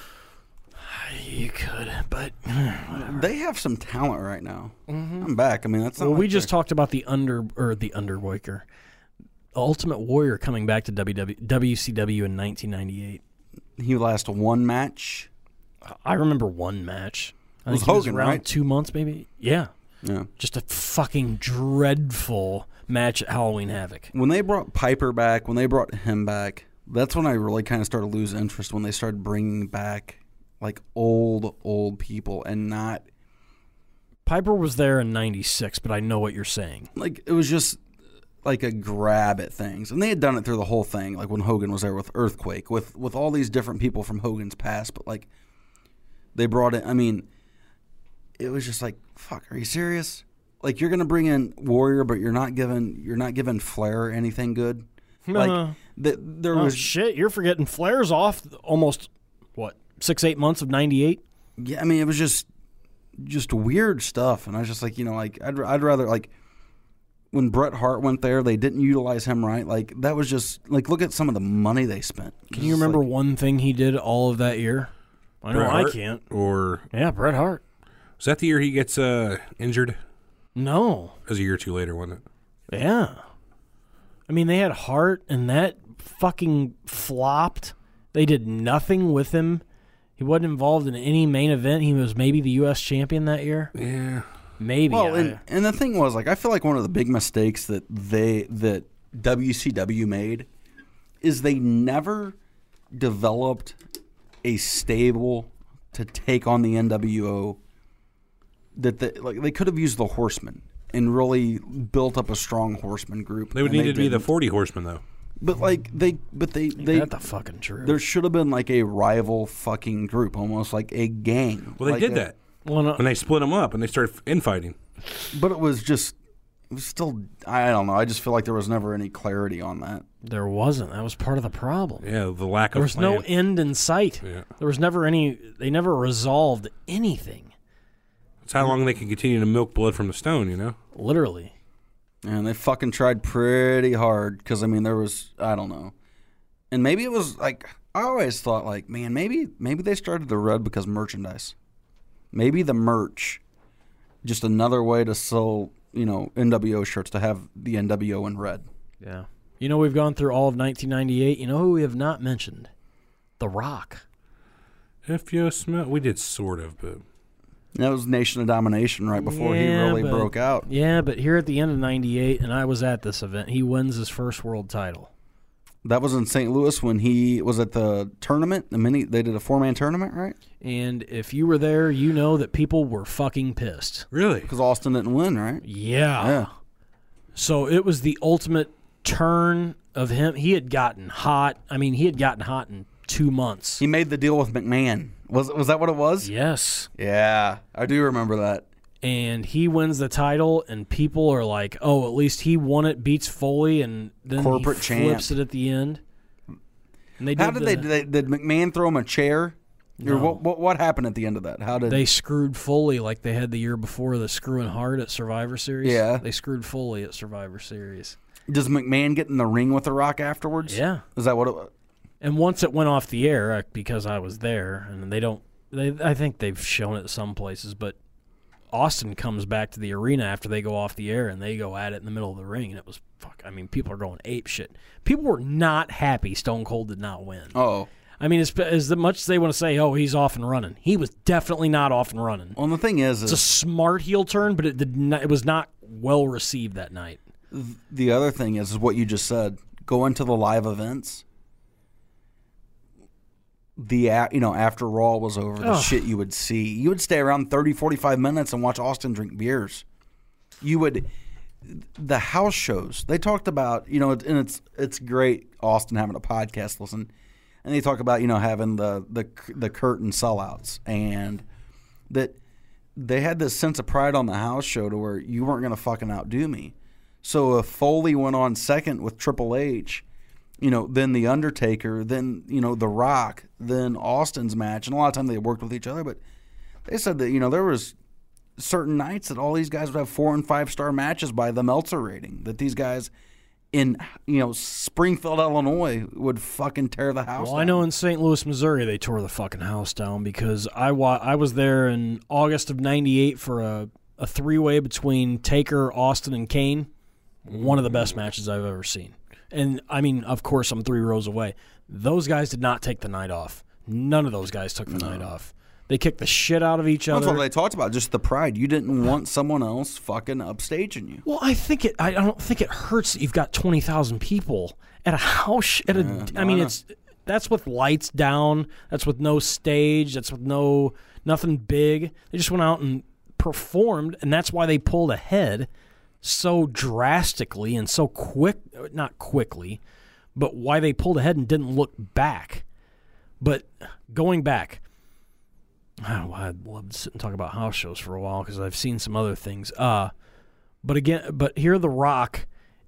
You could, but... They have some talent right now. Mm-hmm. I'm back. I mean, that's not Well, like we just they're- talked about the under or the Underwaker. Ultimate Warrior coming back to W W, W C W in nineteen ninety-eight. He lasted one match. I remember one match. I It was think he was Hogan, around right? two months, maybe. Yeah, Yeah. just a fucking dreadful match at Halloween Havoc. When they brought Piper back, when they brought him back, that's when I really kind of started to lose interest when they started bringing back like old, old people and not Piper was there in ninety-six, but I know what you're saying. like it was just like a grab at things. And they had done it through the whole thing, like when Hogan was there with Earthquake, with with all these different people from Hogan's past, but like they brought in, I mean, it was just like, fuck, are you serious? Like you're gonna bring in Warrior, but you're not giving you're not giving Flair anything good. Like Uh, the, there oh was shit, you're forgetting Flair's off almost what six eight months of ninety-eight. yeah, I mean it was just just weird stuff, and I was just like, you know, like I'd I'd rather like when Bret Hart went there, they didn't utilize him right. Like that was just like look at some of the money they spent. Can you remember Like, one thing he did all of that year? I know Bret I Hart? can't. Or Yeah, Bret Hart. was that the year he gets uh, injured? No. It was a year or two later, wasn't it? Yeah. I mean, they had Hart, and that fucking flopped. They did nothing with him. He wasn't involved in any main event. He was maybe the U S champion that year. Yeah. Maybe. Well, I- and, and the thing was, like, I feel like one of the big mistakes that they that W C W made is they never developed a stable to take on the N W O. That they, like they could have used the Horsemen and really built up a strong Horseman group. They would and need to be the didn't. forty horsemen, though. But like they, but they, Ain't they. that the fucking truth. There should have been like a rival fucking group, almost like a gang. Well, they like did a, that Well, no, when they split them up and they started infighting. But it was just, it was still. I don't know. I just feel like there was never any clarity on that. there wasn't. That was part of the problem. Yeah, the lack There of was plan. no end in sight. Yeah. There was never any. They never resolved anything. It's how long they can continue to milk blood from the stone, you know? Literally. And they fucking tried pretty hard because I mean there was I don't know, and maybe it was like I always thought like man maybe maybe they started the red because merchandise, maybe the merch, just another way to sell you know N W O shirts to have the N W O in red. Yeah. You know, we've gone through all of nineteen ninety-eight. You know who we have not mentioned? The Rock. If you smell, we did sort of, but That was Nation of Domination right before he Yeah, really but- broke out. Yeah, but here at the end of ninety-eight, and I was at this event, he wins his first world title. That was in Saint Louis when he was at the tournament. The mini they did a four man tournament, right? And if you were there, you know that people were fucking pissed. really, Because Austin didn't win, right? Yeah. Yeah. So it was the ultimate turn of him. He had gotten hot. I mean, he had gotten hot in two months. He made the deal with McMahon. Was was that what it was? Yes. Yeah, I do remember that. And he wins the title, and people are like, oh, at least he won it, beats Foley, and then Corporate he flips champ. it at the end. And they How did did the- they, did they? Did McMahon throw him a chair? Or No. what, what what happened at the end of that? How did They screwed Foley like they had the year before, the screwing hard at Survivor Series. Yeah. They screwed Foley at Survivor Series. does McMahon get in the ring with The Rock afterwards? Yeah. Is that what it was? And once it went off the air, uh, because I was there, and they don't, they I think they've shown it some places, but Austin comes back to the arena after they go off the air, and they go at it in the middle of the ring, and it was, fuck, I mean, people are going ape shit. People were not happy Stone Cold did not win. Oh, I mean, as, as much as they want to say, oh, he's off and running, he was definitely not off and running. well, the thing is, It's a is smart heel turn, but it did not, it was not well received that night. the other thing is, is what you just said. Go into the live events. The a- you know after Raw was over, the Ugh. shit you would see. You would stay around thirty, forty-five minutes and watch Austin drink beers. You would the house shows. They talked about, you know, and it's it's great Austin having a podcast listen. And they talk about, you know, having the the the curtain sellouts and that they had this sense of pride on the house show to where you weren't going to fucking outdo me. So if Foley went on second with Triple H, you know, then The Undertaker, then, you know, The Rock, then Austin's match, and a lot of times they worked with each other, but they said that, you know, there was certain nights that all these guys would have four and five star matches by the Meltzer rating, that these guys in, you know, Springfield, Illinois would fucking tear the house Well, down. I know in Saint Louis, Missouri, they tore the fucking house down because I wa- I was there in August of ninety-eight for a, a three-way between Taker, Austin, and Kane. One of the best matches I've ever seen. And, I mean, of course, I'm three rows away. Those guys did not take the night off. None of those guys took the night off. They kicked the shit out of each That's other. what they talked about, just the pride. You didn't want someone else fucking upstaging you. Well, I think it. I don't think it hurts that you've got twenty thousand people at a house. At a, no, I mean, I know. it's that's with lights down. That's with no stage. That's with no nothing big. They just went out and performed, and that's why they pulled ahead so drastically and so quick. Not quickly, but why they pulled ahead and didn't look back. But going back. Oh, I'd love to sit and talk about house shows for a while because I've seen some other things. Uh, but again, but here The Rock,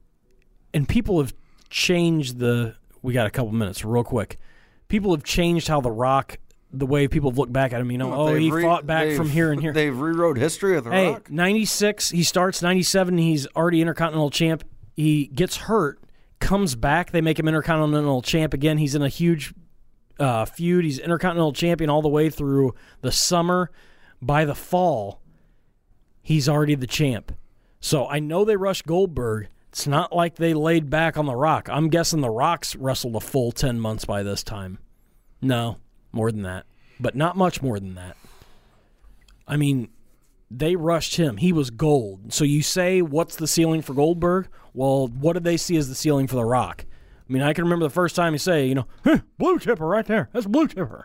and people have changed the. We got a couple minutes, real quick. People have changed how The Rock, the way people have looked back at him. You know, oh, They've he re- fought back they've- from here and here. They've rewrote history of The Hey, Rock. ninety-six, he starts. ninety-seven, he's already Intercontinental Champ. He gets hurt, comes back. They make him Intercontinental Champ again. He's in a huge uh, feud. He's Intercontinental Champion all the way through the summer. By the fall, he's already the champ. So I know they rushed Goldberg. It's not like they laid back on The Rock. I'm guessing The Rock's wrestled a full ten months by this time. No, more than that. But not much more than that. I mean, they rushed him. He was gold. So you say, what's the ceiling for Goldberg? Well, what did they see as the ceiling for The Rock? I mean, I can remember the first time you say, you know, huh, blue chipper right there. That's blue chipper.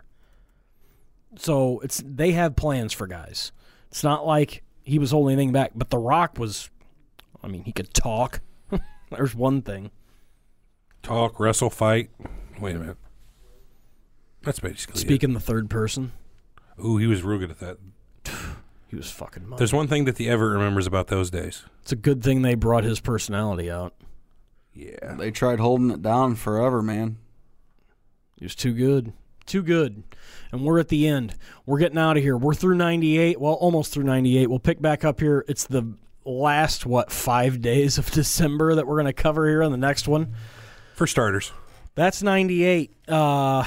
So it's they have plans for guys. It's not like he was holding anything back. But The Rock was, I mean, he could talk. There's one thing. Talk, wrestle, fight. Wait a minute. That's basically Speak it. in the third person. Ooh, he was real good at that. He was fucking money. There's one thing that the Everett remembers about those days. It's a good thing they brought his personality out. Yeah. They tried holding it down forever, man. He was too good. Too good. And we're at the end. We're getting out of here. We're through ninety-eight. Well, almost through ninety-eight. We'll pick back up here. It's the last, what, five days of December that we're going to cover here on the next one. For starters. That's ninety-eight. Uh,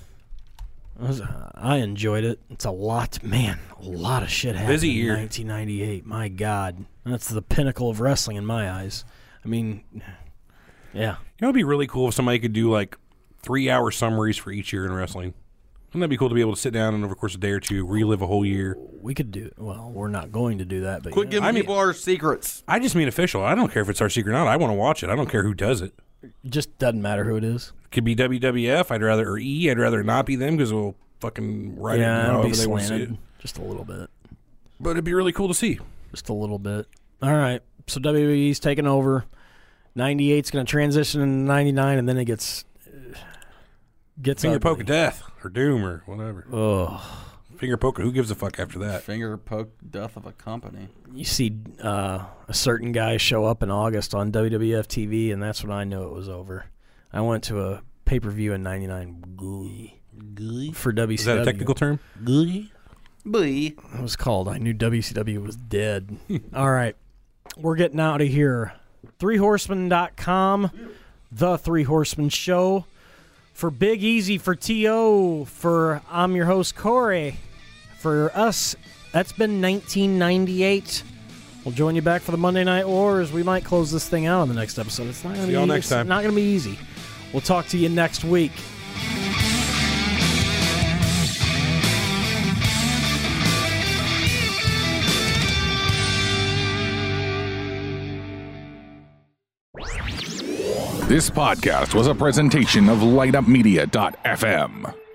was, I enjoyed it. It's a lot. Man, a lot of shit happened Busy year. in nineteen ninety-eight. My God. That's the pinnacle of wrestling in my eyes. I mean, yeah. You know, it'd be really cool if somebody could do like three-hour summaries for each year in wrestling. Wouldn't that be cool to be able to sit down and over the course of a day or two relive a whole year? We could do Well, we're not going to do that. But Quit yeah. giving I mean- people our secrets. I just mean official. I don't care if it's our secret or not. I want to watch it. I don't care who does it. It just doesn't matter who it is. Could be W W F. I'd rather or E. I'd rather not be them because we'll fucking write yeah, it it'll however be they want to see it. slanted. Just a little bit. But it'd be really cool to see. Just a little bit. All right. So W W E's taking over. ninety-eight's going to transition into ninety-nine, and then it gets uh, gets Finger ugly. poke of death or doom or whatever. Ugh. Finger poke. Who gives a fuck after that? Finger poke death of a company. You see uh, a certain guy show up in August on W W F T V, and that's when I knew it was over. I went to a pay-per-view in ninety-nine Gooey, for W C Is W. that a technical term? Boy. It was called. I knew W C W was dead. All right. We're getting out of here. three horsemen dot com, The Three Horsemen Show. For Big Easy, for T O, for I'm your host, Corey. For us, that's been nineteen ninety-eight. We'll join you back for the Monday Night Wars. We might close this thing out on the next episode. It's not going to See be y'all easy. next time. It's not going to be easy. We'll talk to you next week. This podcast was a presentation of light up media dot f m.